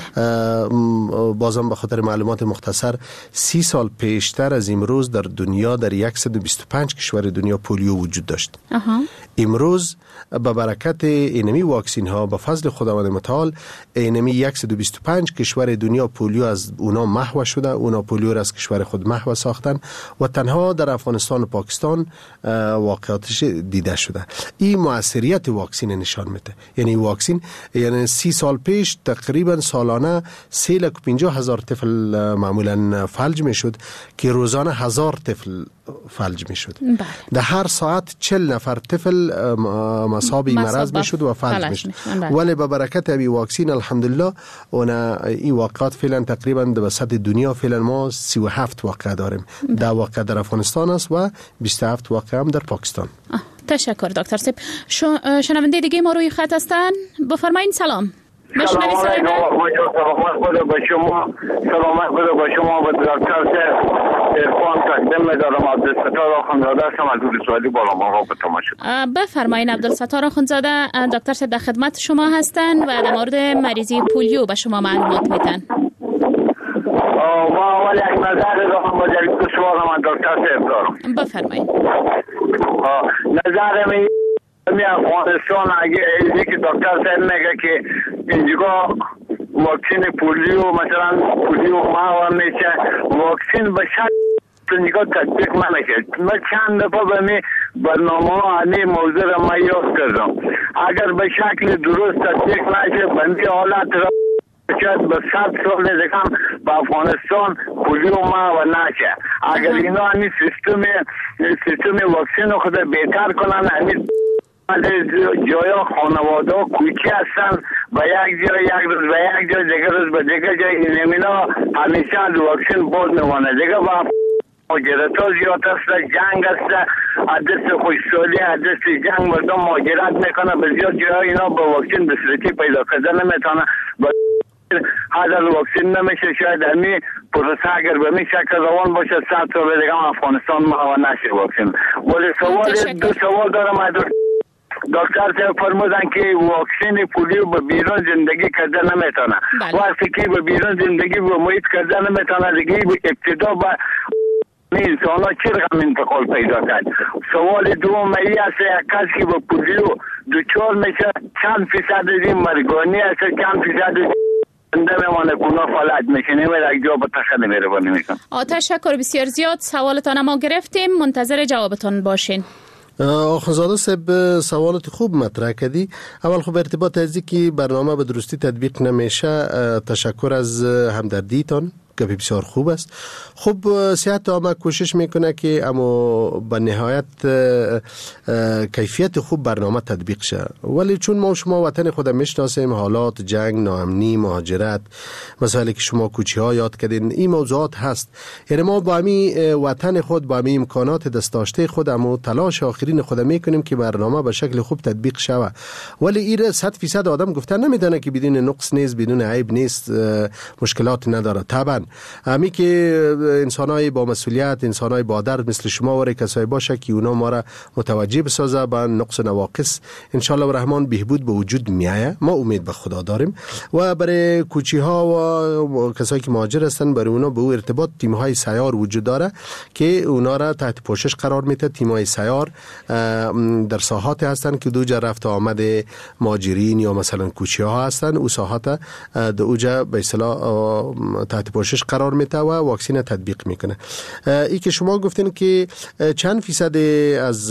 بازم به خاطر معلومات مختصر، 30 سال پیشتر از امروز در دنیا در 125 کشور دنیا پولیو وجود داشت. امروز به برکت اینمی واکسین ها به فضل خداوند متعال، اینمی 125 کشور دنیا پولیو از اونا محو شده، اونا پولیو را از کشور خود محو ساختن و تنها در افغانستان و پاکستان واقعاتش دیده شده. این موثریت واکسین نشان میده. یعنی واکسین، یعنی 30 سال پیش تقریبا سالانه 350,000 طفل معمولا فلج میشد که روزانه 1000 طفل فلج میشد. در هر ساعت 40 نفر طفل مصاب مرض میشد و فلج میشد. ولی به برکت ابی واکسین الحمدلله این واقعات فعلا تقریبا در سطح دنیا فعلا ما 37 واقعه داریم. 10 واقعه در افغانستان است و 27 واقعه هم در پاکستان. تشکر دکتر صاحب. شنونده دیگه ما روی خط هستن. بفرمایید. سلام. سلام علیکم. سلامت بوده با شما. سلامت بوده با شما و دکتر صاحب. ارفان تقدیم می‌دارم. عبدالستار آخوندزاده هستم از ولسوالی بالامقام به تماشا. بفرمایید عبدالستار آخوندزاده. دکتر صاحب در خدمت شما هستن و در مورد مریضی پولیو به شما معلومات میدن. ما اول یک نظر دارم با جریب شما من دکتر صاحب دارم. بفرمایید. نظر می افغانستان اگه ایزی که دکتر صاحب میگه که اینجا واکسین پولیو مثلا پولیو ما میشه، واکسین به شکل نگاه تطبیق نمیشه. من چند دفعه به می برنامه ها همی موضوع ما یاد کردم. اگر به شکل درست تطبیق نشه بندی حالت را شاید به 100 سال دیگه با افغانستان پولیو ما و نشه. اگر اینا همین سیستم واکسن خود بهتر کنن، همین جایا خانواده کوچی هستن و یک روز به یک جای دیگه روز به دیگه جای اینا همیشه از واکسن باز میمانه دیگه. با مهاجرت ها زیاد است، جنگ است، دست خوشحالی دست جنگ مردم مهاجرت میکنه به زیاد جاها، اینا با واکسن دسترسی پیدا کردن نمیتونه. هر واکسن نمیشه. شاید همین پروسه اگر به این شکل روان باشه 100 سال دیگه افغانستان ما نشه واکسن. ولی دو سوال دارم. دکتر صاحب فرمودن که واکسن پولیو به بیرون زندگی کردن نمیتونه. وقتی که به بیرون زندگی به محیط کردن نمیتونه دیگه ابتدا با انسان ها چرا انتقال پیدا کرد. سوال دوم ای است یک کس که به پولیو دچار میشه چند فیصد این مرگانی است، چند فیصد زنده میمانه، گناه فلج میشه، نمیره یک جا به تخت نمیره میکنه. تشکر بسیار زیاد. سوالتان ما گرفتیم، منتظر جوابتان باشین. آخوندزاده صاحب سوالات خوب مطرح کردی. اول خب ارتباط از اینکه برنامه به درستی تطبیق نمیشه، تشکر از همدردیتان که بسیار خوب است. خب صحت عامه کوشش میکنه که اما به نهایت کیفیت خوب برنامه تطبیق شه، ولی چون ما شما وطن خود میشناسیم، حالات جنگ، ناامنی، مهاجرت، مسائلی که شما کوچی ها یاد کردین، این موضوعات هست. یعنی ما با همین وطن خود، با همین امکانات دست داشته خود، اما تلاش آخرین خود میکنیم که برنامه به شکل خوب تطبیق شه. ولی این 100% آدم گفتن نمیدونه که بدون نقص نیست، بدون عیب نیست، مشکلات نداره. طبعا همی که انسانای با مسئولیت، انسانای با درد مثل شما و کسایی باشه که اونا ما را متوجه بسازه به نقص و نواقص، ان شاء الله الرحمن بهبود به وجود میایه. ما امید به خدا داریم. و برای کوچی ها و کسایی که مهاجر هستن، برای اونا به او ارتباط تیم های سیار وجود داره که اونا را تحت پوشش قرار میده. تیم های سیار در ساحات هستن که دو جا رفت آمد مهاجرین یا مثلا کوچی ها هستن، او ساحات دو اوجا به اصطلاح تحت پوشش قرار میده و واکسن تطبیق میکنه. ای که شما گفتین که چند فیصد از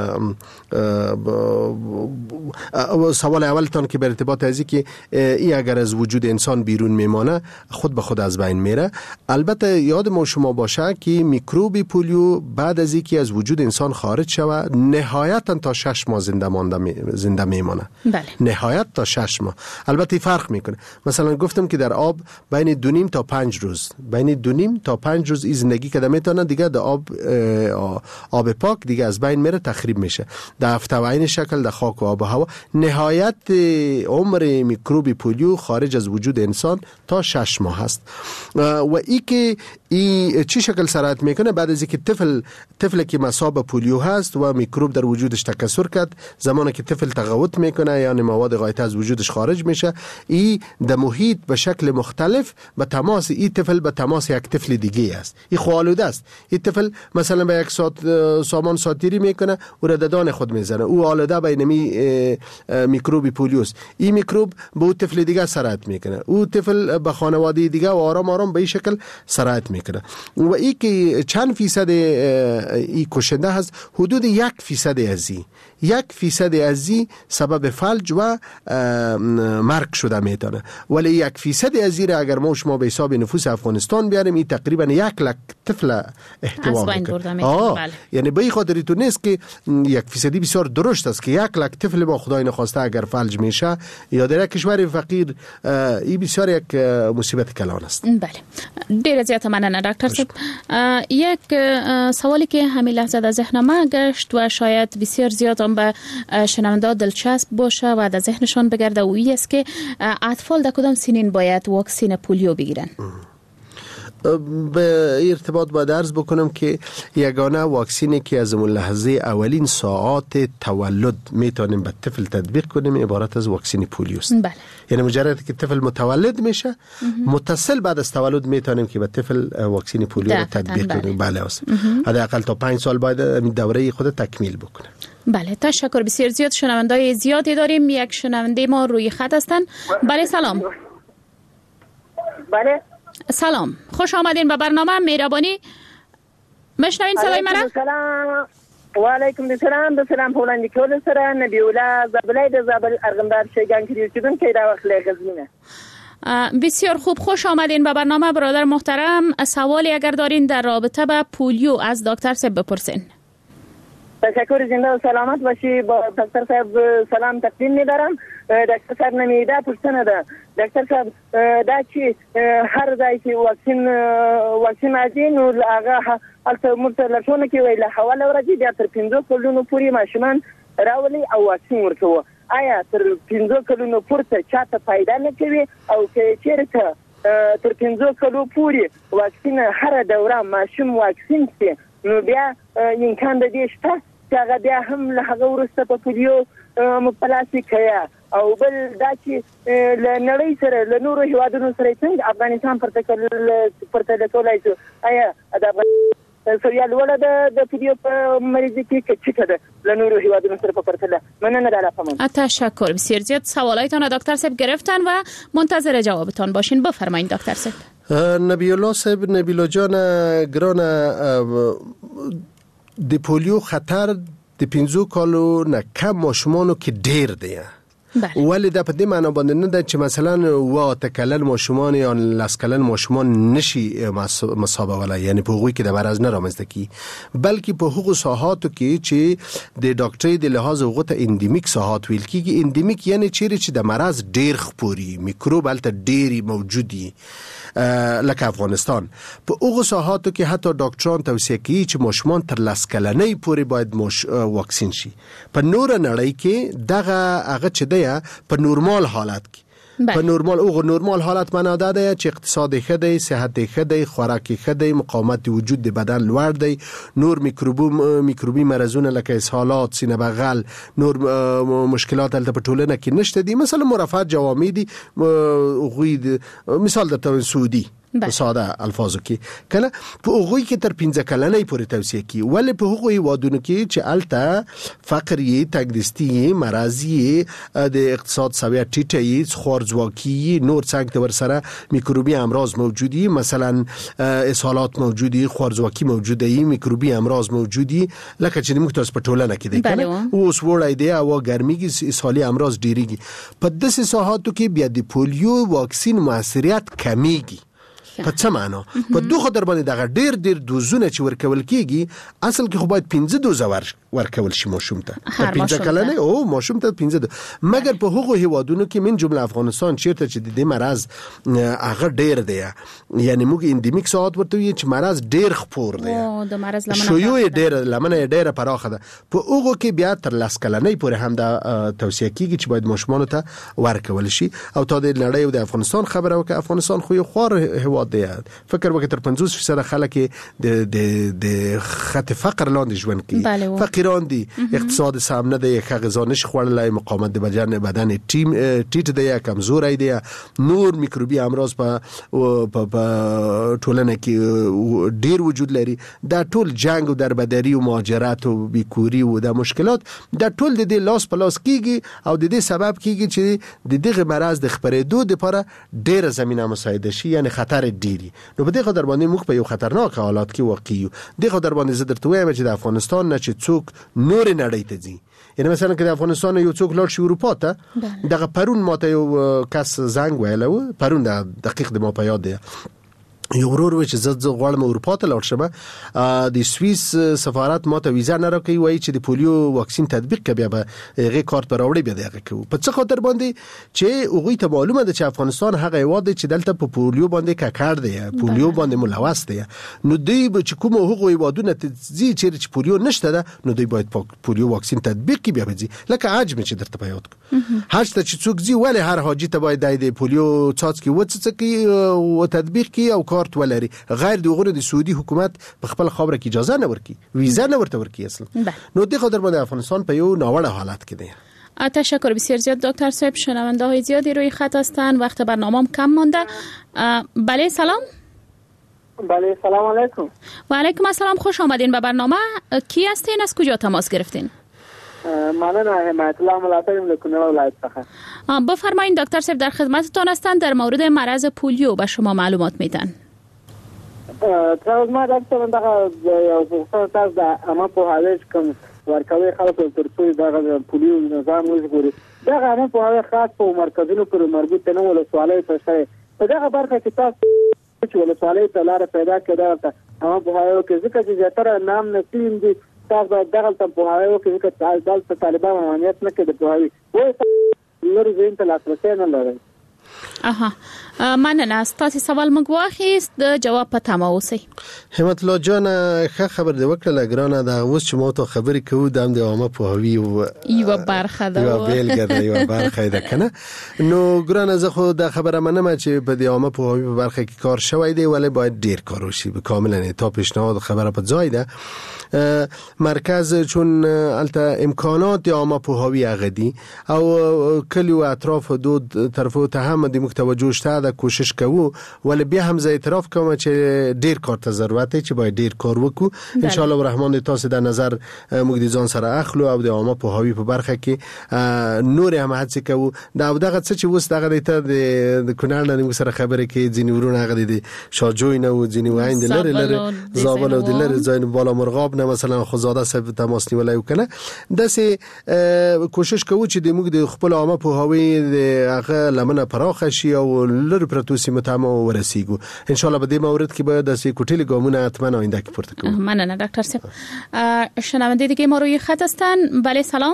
سوال اولتان که به ارتباط از که ای اگر از وجود انسان بیرون میمانه خود به خود از بین میره. البته یاد ما شما باشه که میکروب پولیو بعد از اینکه از وجود انسان خارج شود نهایتا تا 6 ماه زنده میمانه. بله. نهایت تا 6 ماه. البته فرق میکنه. مثلا گفتم که در آب بین 2.5 تا 5 روز، بین 2.5 تا 5 روز زندگی کرده میتونه، دیگه در آب پاک دیگه از بین میره، تخریب میشه. در افتوین شکل در خاک و آب و هوا نهایت عمر میکروب پولیو خارج از وجود انسان تا 6 ماه هست. و ای که ای چی شکل سرایت میکنه بعد از اینکه طفل که مصاب پولیو هست و میکروب در وجودش تکثر کرد، زمانی که طفل تقوت میکنه یعنی مواد غایطه از وجودش خارج میشه، ای در محیط به شکل مختلف به تماس ای طفل به تماس یک طفل دیگه است. این خوالوده است. این طفل مثلا به یک سامان ساتیری میکنه و رددان خود میزنه، او آلوده به اینمی میکروب پولیوست. این میکروب به او طفل دیگه سرایت میکنه، او طفل به خانواده دیگه و آرام آرام به این شکل سرایت میکنه. و این که چند فیصد این کشنده هست، حدود 1% از این سبب فلج و مرگ شده میتونه. ولی 1% از این اگر ما شما به حساب نفوس افغانستان بیاریم، این تقریبا 1 لک طفل احتوا میکنه. یعنی به این خاطر تو نیست که 1% بسیار درشت است که 1 لک طفل با خدای نخواسته اگر فلج میشه یا در یک کشور فقیر، این بسیار یک مصیبت کلان است. بله، ډیر زیات مننه دکتر صاحب. یک سوالی که همین لحظه در ذهن ما گشت و شاید بسیار زیاد هم به شنونده دلچسب باشه و در ذهنشان بگرده و این است که اطفال در کدام سنین باید واکسن پولیو بگیرن؟ به ارتباط باید عرض بکنم که یگانه واکسینی که از لحظه اولین ساعات تولد میتونیم به طفل تطبیق کنیم عبارت از واکسن پولیوست. بله. یعنی مجرد که طفل متولد میشه متصل بعد از تولد میتونیم که به طفل واکسن پولیو رو تطبیق کنیم. بله است. حداقل تا 5 سال باید این دوره خود تکمیل بکنه. بله، تشکر بسیار زیاد. شنوندای زیادی داریم. یک شنونده ما روی خط هستن. بله سلام. بله سلام، خوش آمدین به برنامه مهربانی. مشنوین صدای منو؟ سلام و علیکم السلام. د سلام په وړاندې کولو سره نبی الله زبلای د زابل ارغندار شیګان کې اوسیدونکي دا وخت له غزنینه. بسیار خوب، خوش آمدین به برنامه برادر محترم. سوالی اگر دارین در رابطه با پولیو از دکتر صاحب بپرسین. تشکر، زنده و سلامت باشی. با دکتر صاحب سلام تقدیم می‌دارم. دکتر صاحب نمیده پرسنه ده دکتر صاحب دا چې هر ځای کې واکسین راځي نو هغه هلته موږ ته لارښوونه کوي له حواله ورځي بیا تر 5 کلونو پورې ماشومان راولي او واکسین ورکوي. آیا تر 5 کلونو پورته چاته فایده نه کوي او که چیرته تر 5 کلو پورې واکسین هر دوره ماشوم واکسین شي نو بیا امکان د دې شته چې هغه بیا هم له هغه وروسته په پولیو مبتلا شي کیا او بل دا چې له نړۍ سره له نورو هیوادونو سره څنګه افغانستان پرتله کولای شي. آیا د سریال ولا د پولیو په مریض کې چیته ده له نورو هیوادونو سره په پرتله؟ مننه در افغان. تشکر بسیار زیاد. سوالایتان دکتر صاحب گرفتن و منتظر جوابتان باشین. بفرمایید دکتر صاحب. نبی الله صاحب، نبیلا جان گران، د پولیو خطر د 5 کالو نه کم ماشومانو کې ډیر دی. ولی دا په دې معنی باندې نه ده چې مثلا و تکلل ماشومان یا لسکلل ماشومان نشي مصابه، یعنی په هغوی کې د مرض نه رامنځته کی، بلکې په هغو ساحاتو کې چې د ډاکټري د لحاظ هغه ته اندیمیک ساحات ویل کیږي. اندیمیک یعنی چیرې چې د مرض ډیر خپوري، میکروب هلته ډیری موجودي لکه افغانستان. په هغو ساحاتو کې حتی ډاکټران توصیه کوي چې ماشومان تر 10 کلنۍ پورې باید واکسین شي. په نور نړۍ کې دغه هغه چې دی په نورمال حالت کې په نورمال حالت معنا دا دی چې اقتصاد ښه دی، صحت ښه دی، خوراک ښه دی، مقاومت وجود د بدن لوړ دی، نور میکروبي مرزونه لکه اسهالات، سینه بغل، نور مشکلات هلته په ټولنه کې نشته دي. مثلا مرافعت جوامع دي، غوی مثال درته سعودي په ساده الفاظو کې کنه په هغوی کې تر 15 کلنۍ پورې توصیه کی، ولی په هغوی هیوادونو کې چې الته فقر یې، تګدستی، مرضی، د اقتصاد سویه ټیټه، خوارځواکي، نور څنګ ته ورسره میکروبي امراض موجودي، مثلا اسهالات موجودي، خوارځواکي موجوده، میکروبي امراض موجودي، لکه چې موږ تاسو په ټولنه کې دی کنه اوس وړای دی او ګرميږي، اسهالي امراض ډیریږي. په داسې ساحاتو کې بیا د پولیو واکسین موثریت کمیږي. په څه معنا؟ په دوه خاطر باندې دغه ډیر دوزونه چې ورکول کیږي، اصل کې خو باید 15 دوزه ورکول شي ماشوم ته. 15 کلنه او ماشوم ته 15 مګر په هغو هیوادونو کې من جمله افغانستان چیرته چې د مرض هغه ډیر دی، یعنی موږ اندیمیک ساعت ورته وی چې مرض ډیر خپور دی، د مرض لمنه شیوع ډیر لمنه ډیره پراخه ده. په هغو کې بیا تر 10 کلنۍ پورې هم دا توصیه کیږي چې باید ماشومان ته ورکول شي. او تا د نړۍ او د افغانستان خبره وکړه، افغانستان خو یو خوار هیواد دی، فکر وکړه تر 50% خلک د خط فقر لاندې ژوند کوي، فقیران دي، اقتصاد سم نه دی، غذا نشي خوړلای، مقاومت د بدن ټیټ دی، کمزوري دی، نور میکروبي امراض په ټولنه کې ډیر وجود لري. دا ټول جنگ او دربدري او مهاجرت او بیکوري او د مشکلات دا ټول د دې لاس په لاس کیږي او د دې سبب کیږي چې د دغه مرض د خپرېدو لپاره ډیره زمينه مساعده شي، یعنی خطر ډیری. نو په دې خاطر باندې موږ په یو خطرناک حالات کې واقع یو. دغه خاطر باندې زه درته وایم چې د افغانستان نه چې څوک نور نړۍ ته ځي، یعنی مثلا که د افغانستان یو څوک لاړ شي اروپا ته، دغه پرون ماته یو کس زنګ ویلو، پرون دقیق د ما په یاد دی، یو ورور و چې زه غواړم اروپا ته لاړ شم، د سوئیس سفارت ماته ویزا نه راکوي، وایي چې د پولیو واکسین تطبیق کوي، بیا به هغه کارت پر راوړي، بیا دغه کوي. په څه خاطر باندې چې هغه ته معلومه ده چې افغانستان هغه هیواد دی چې دلته په پولیو باندې ککړ دی، پولیو باندې ملوث دی. نو دوی چې کوم هغه هیوادونه ته ځي چې پولیو نشته ده، نو دوی باید پولیو واکسین تطبیق کوي، بیا به ځي. لکه حج چې درته بیان کوم، حج ته چې څوک ځي، ولی هر حاجی ته باید د پولیو څاڅکي وڅڅکي او تطبیق کوي او کارت ولري، غیر دغه د سعودي حکومت په خپل خبره کې اجازه نه ورکي، ویزا نه ورته ورکي اصلا. نو دغه خاطر باندې افغانستان په یو ناوړه حالت کې دی. تشکر بسیار زیاد دکتر صاحب. شنونده های زیادی روی خط هستند، وقت برنامه‌ام کم مانده. بله سلام. بله سلام علیکم. و علیکم السلام، خوش آمدین به برنامه. کی هستین، از کجا تماس گرفتین؟ مننه، حمایت الله ملاتړم له کونړ ولایت څخه. بفرمایید دکتر صاحب، در خدمتتان هستند. در مورد مرض پولیو به شما معلومات میدن. تاسو ما دغه یو څه تاسو د اما په حالت کوم ورکوي خلکو ترڅو دغه پولیو نظام وژغوري. دغه هم په هغه خاص په مرکزونو پر مربوط نه ولسوالۍ ته شي په دغه برخه کې تاسو چې ولسوالۍ ته لار پیدا کړه هم په هغه کې ځکه چې زیاتره نام نسیم دي تاسو دغه ته په هغه کې چې دلته طالبان امنیت نه کوي په هغه وایي لور زین ته لاسرسي نه لري. مننه. ستاسو سوال موږ واخیست د جواب پته مو اوسئ. همت الله جان ښه خبر دی وکړه ګرانه دا اوس چې مو ته خبرې کوو د عامه پوهاوی یو برخه ده یو بیلګه ده یو برخه ده کنه. نو ګرانه زه خو دا خبره منم چې په د عامه پوهاوی په برخه کې کار شوی دی ولی باید ډیر کار وشي. به کاملا تا پیشنهاد خبره په ځای ده. مرکز چون البته امکانات عامه پوهاوی عقدی او کلی و اطراف دو طرفو ته هم د متوجه شته د کوشش کوو ولی بیا هم زه اعتراف کوم چې ډیر کار ته ضرورت دی چې باید ډیر کار وکړو. ان شاء الله الرحمن تاسو د نظر موږ د ځان سره اخلو او د عامه پوهاوی په برخه کې نور هم هڅه کوو. دا دغه څه چې وس دغه ته د کونړ نه موږ سره خبرې کې ځینې ورونه هغه د شاجوی نه و ځینې وایند لري زابل او د لري ځای بالا مرغاب نه مثلا خزاده صاحب تماس نیولای وکنه. داسې کوشش کوو چې د موږ د خپل عامه پوهاوی د هغه لمنه پراخه شي او لر پروتوسی متامو ورسیږو. ان شاء الله په دې مورد کې به داسې کوټلی ګامونه اتمنه آینده کې پورته کوو. مننه دکتر صاحب. شنونده دیگه ما روی خط هستن. بله سلام.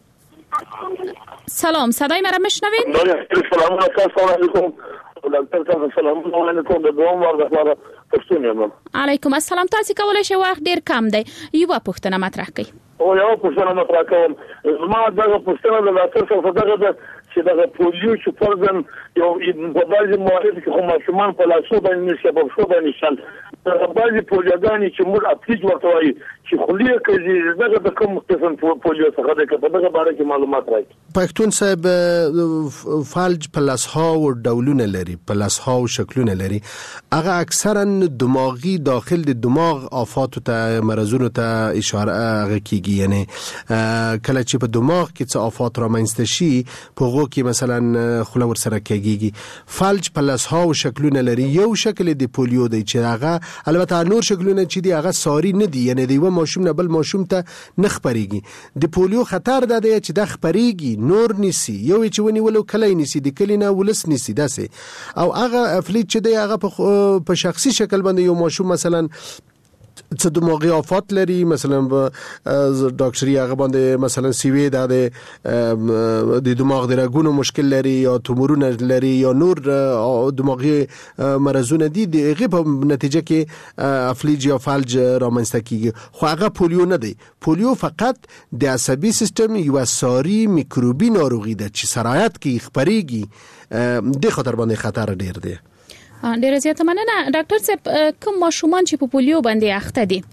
سلام صدای مرا میشنوید؟ سلام علیکم. دکتر صاحب سلام علیکم. د دوم ور غواړم پښتون یم. علیکم السلام. تاسو کولای شئ وخت ډیر کم دی یو پوښتنه مطرح کړئ. او یو پوښتنه مطرح کوم. ما دغه پوښتنه د ډاکټر صاحب دغه چې دغه پولیو چې فرضاً یو په بعضي موارد کې خو ماشومان په لاسو باندې نشي په څو باندې شل د بعضي پولیوګانې چې موږ اپلیج ورته وایي چې خلیه کوي دغه د کوم قسم پولیو څخه د په دغه باره کې معلومات راکړي. پښتون صاحب فلج پلسها او ډولونه لري پلسها او شکلونه لري. هغه اکثرا دماغي داخل د دماغ آفات ته مرزونو ته اشاره کیږي. یعنی کله چې په دماغ کې څه آفات رامنځته شي په کې مثلا خوله ور سره کېږي. فلج پلسها او شکلونه لري. یو شکل د پولیو دی چې هغه البته نور شکلونه چې دی هغه ساری نه دي یعنی دی و ماشوم نه بل ماشوم ته نخپريږي. د پولیو خطر ده چې د خپريږي نور نسی یو چې ونی ولو کلی نسی د کلینا ولس نسی داسې او هغه افلیج چې دی هغه په شخصي شکل باندې یو ماشوم مثلا څه دماغي آفات لري مثلا ډاکټري هغه باندې مثلا سیوی د دماغ د رګونو مشکل لري یا تومورونه لري یا نور دماغي مرزونه دي دغه په نتیجه کې افلیج یا فلج رامنځته کیږي. خو هغه پولیو نه دی. پولیو فقط د عصبي سیستم یو ساری میکروبي ناروغي ده چې سرایت کې خپريږي. د خطر باندې خطر ډیر دی. ډیره زیاته مننه ډاکټر صاحب. کوم ماشومان چې په پولیو باندې اخته دي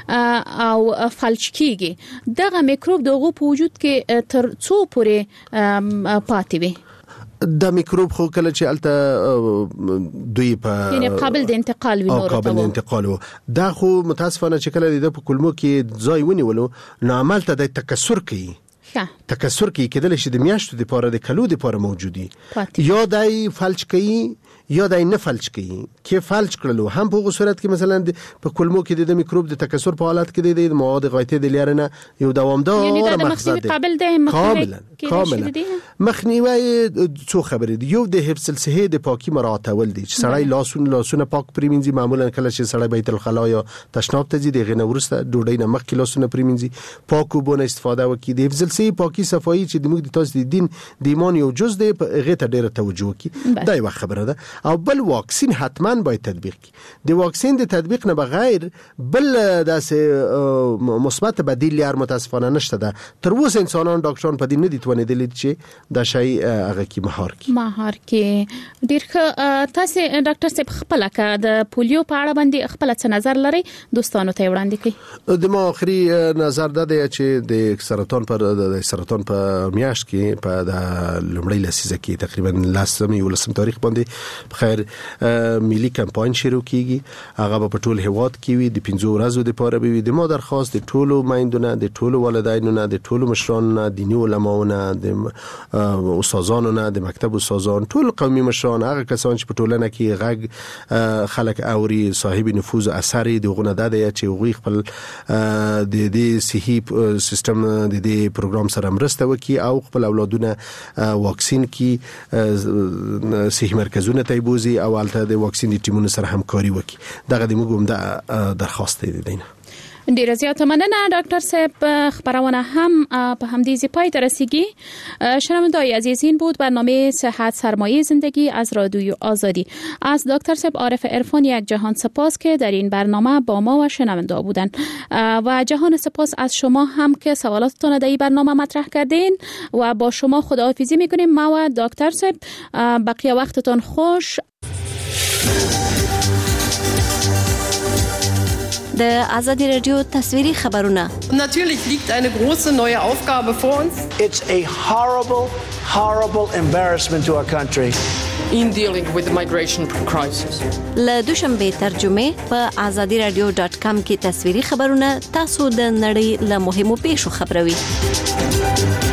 او فلج کیږي دغه میکروب دغه په وجود کې تر څو پورې پاتې وي؟ د میکروب خو کله چې الته دوی په یعنی قابل د انتقال وي نور ته قابل د انتقال وو دا خو متاسفانه چې کله د کلمو کې ځای ونیولو نو عمل ته د تکثر کوي. تکثر کې کېدل شي د میاشتو د پاره د کلو د پاره موجودي یا دای فلج کوي یا دای نه فلج کوي. کې فلج کړلو هم په صورت کې مثلا په کلمو کې د میکروب د تکثر په حالت کې د مواد غایطه د لیرنه یو دوامدار مخزن قابل دی کاملا مخنیوي څو خبرې دی. یو د حفظ الصحه د پاکي مراعاتول دي چې سړی لاسونه پاک پریمنځي. معمولا کله چې سړی بیت الخلا یا تشناب ته ځي دغه نورسته ډوډۍ نه مخکې لاسونه پریمنځي پاک وبونه استفاده وکړي. د حفظ الصحه پاکي صفایي چې د موږ د تاسو د دین د ایمان یو جز دی هغه ته ډیره توجه وکړي. دا یو خبره ده. او بل واکسین حتما باید تطبیق کی. د واکسین د تطبیق نه بغیر بل داسې مثبت بدیل یار متاسفانه نشته ده. تر اوسه انسانان ډاکټران په دې نه دي توانیدل چې دا شی هغه کی مهار کی ډیر تاسو ډاکټر صاحب خپل کا د پولیو په اړه باندې خپل څه نظر لري دوستانو ته وړاندې کړئ. د ما اخري نظر ده چې د سرطان په میاشت کې په د لومړۍ لسیزه کې تقریبا لسم تاریخ باندې بخیر ملي کمپاین شروع کیږي هغه په ټول هیواد کې وي د 15 ورځو لپاره به وي د ما درخواست د ټولو مایندونه د ټولو والدینو نه د ټولو مشرانو نه دیني علماو نه د استادانو نه د مکتب استادان ټول قومي مشران هغه کسان چې په ټولنه کې غږ خلک اوري صاحب نفوذ اثر د غونه د چې غوي خپل د دې صحي سیستم د دې پروګرام سره مرسته وکي او خپل اولادونه واکسین کې صحي مرکزونه ته بوزي او البته د واکسین ټیمونو سره همکاري وکي دغه د موږ هم درخواست دی ډیر زیاته مننه ډاکټر صاحب خبرونه هم به همدیزی پای رسیدگی شنوندگان عزیز این بود برنامه صحت سرمایه زندگی از رادیوی آزادی از دکتر صاحب عارف عرفان یک جهان سپاس که در این برنامه با ما و شنوندا بودن و جهان سپاس از شما هم که سوالاتتون در این برنامه مطرح کردین و با شما خداحافظی میکنیم ما و دکتر صاحب بقیه وقتتون خوش. د آزادی رادیو تصویری خبرونه. Natürlich liegt eine große neue Aufgabe vor uns. It's a horrible embarrassment to our country. In dealing with the migration crisis. له دوشنبه ترجمه په azadiradio.com کې تصویری خبرونه تاسو د نړۍ له مهمو پیښو خبروي.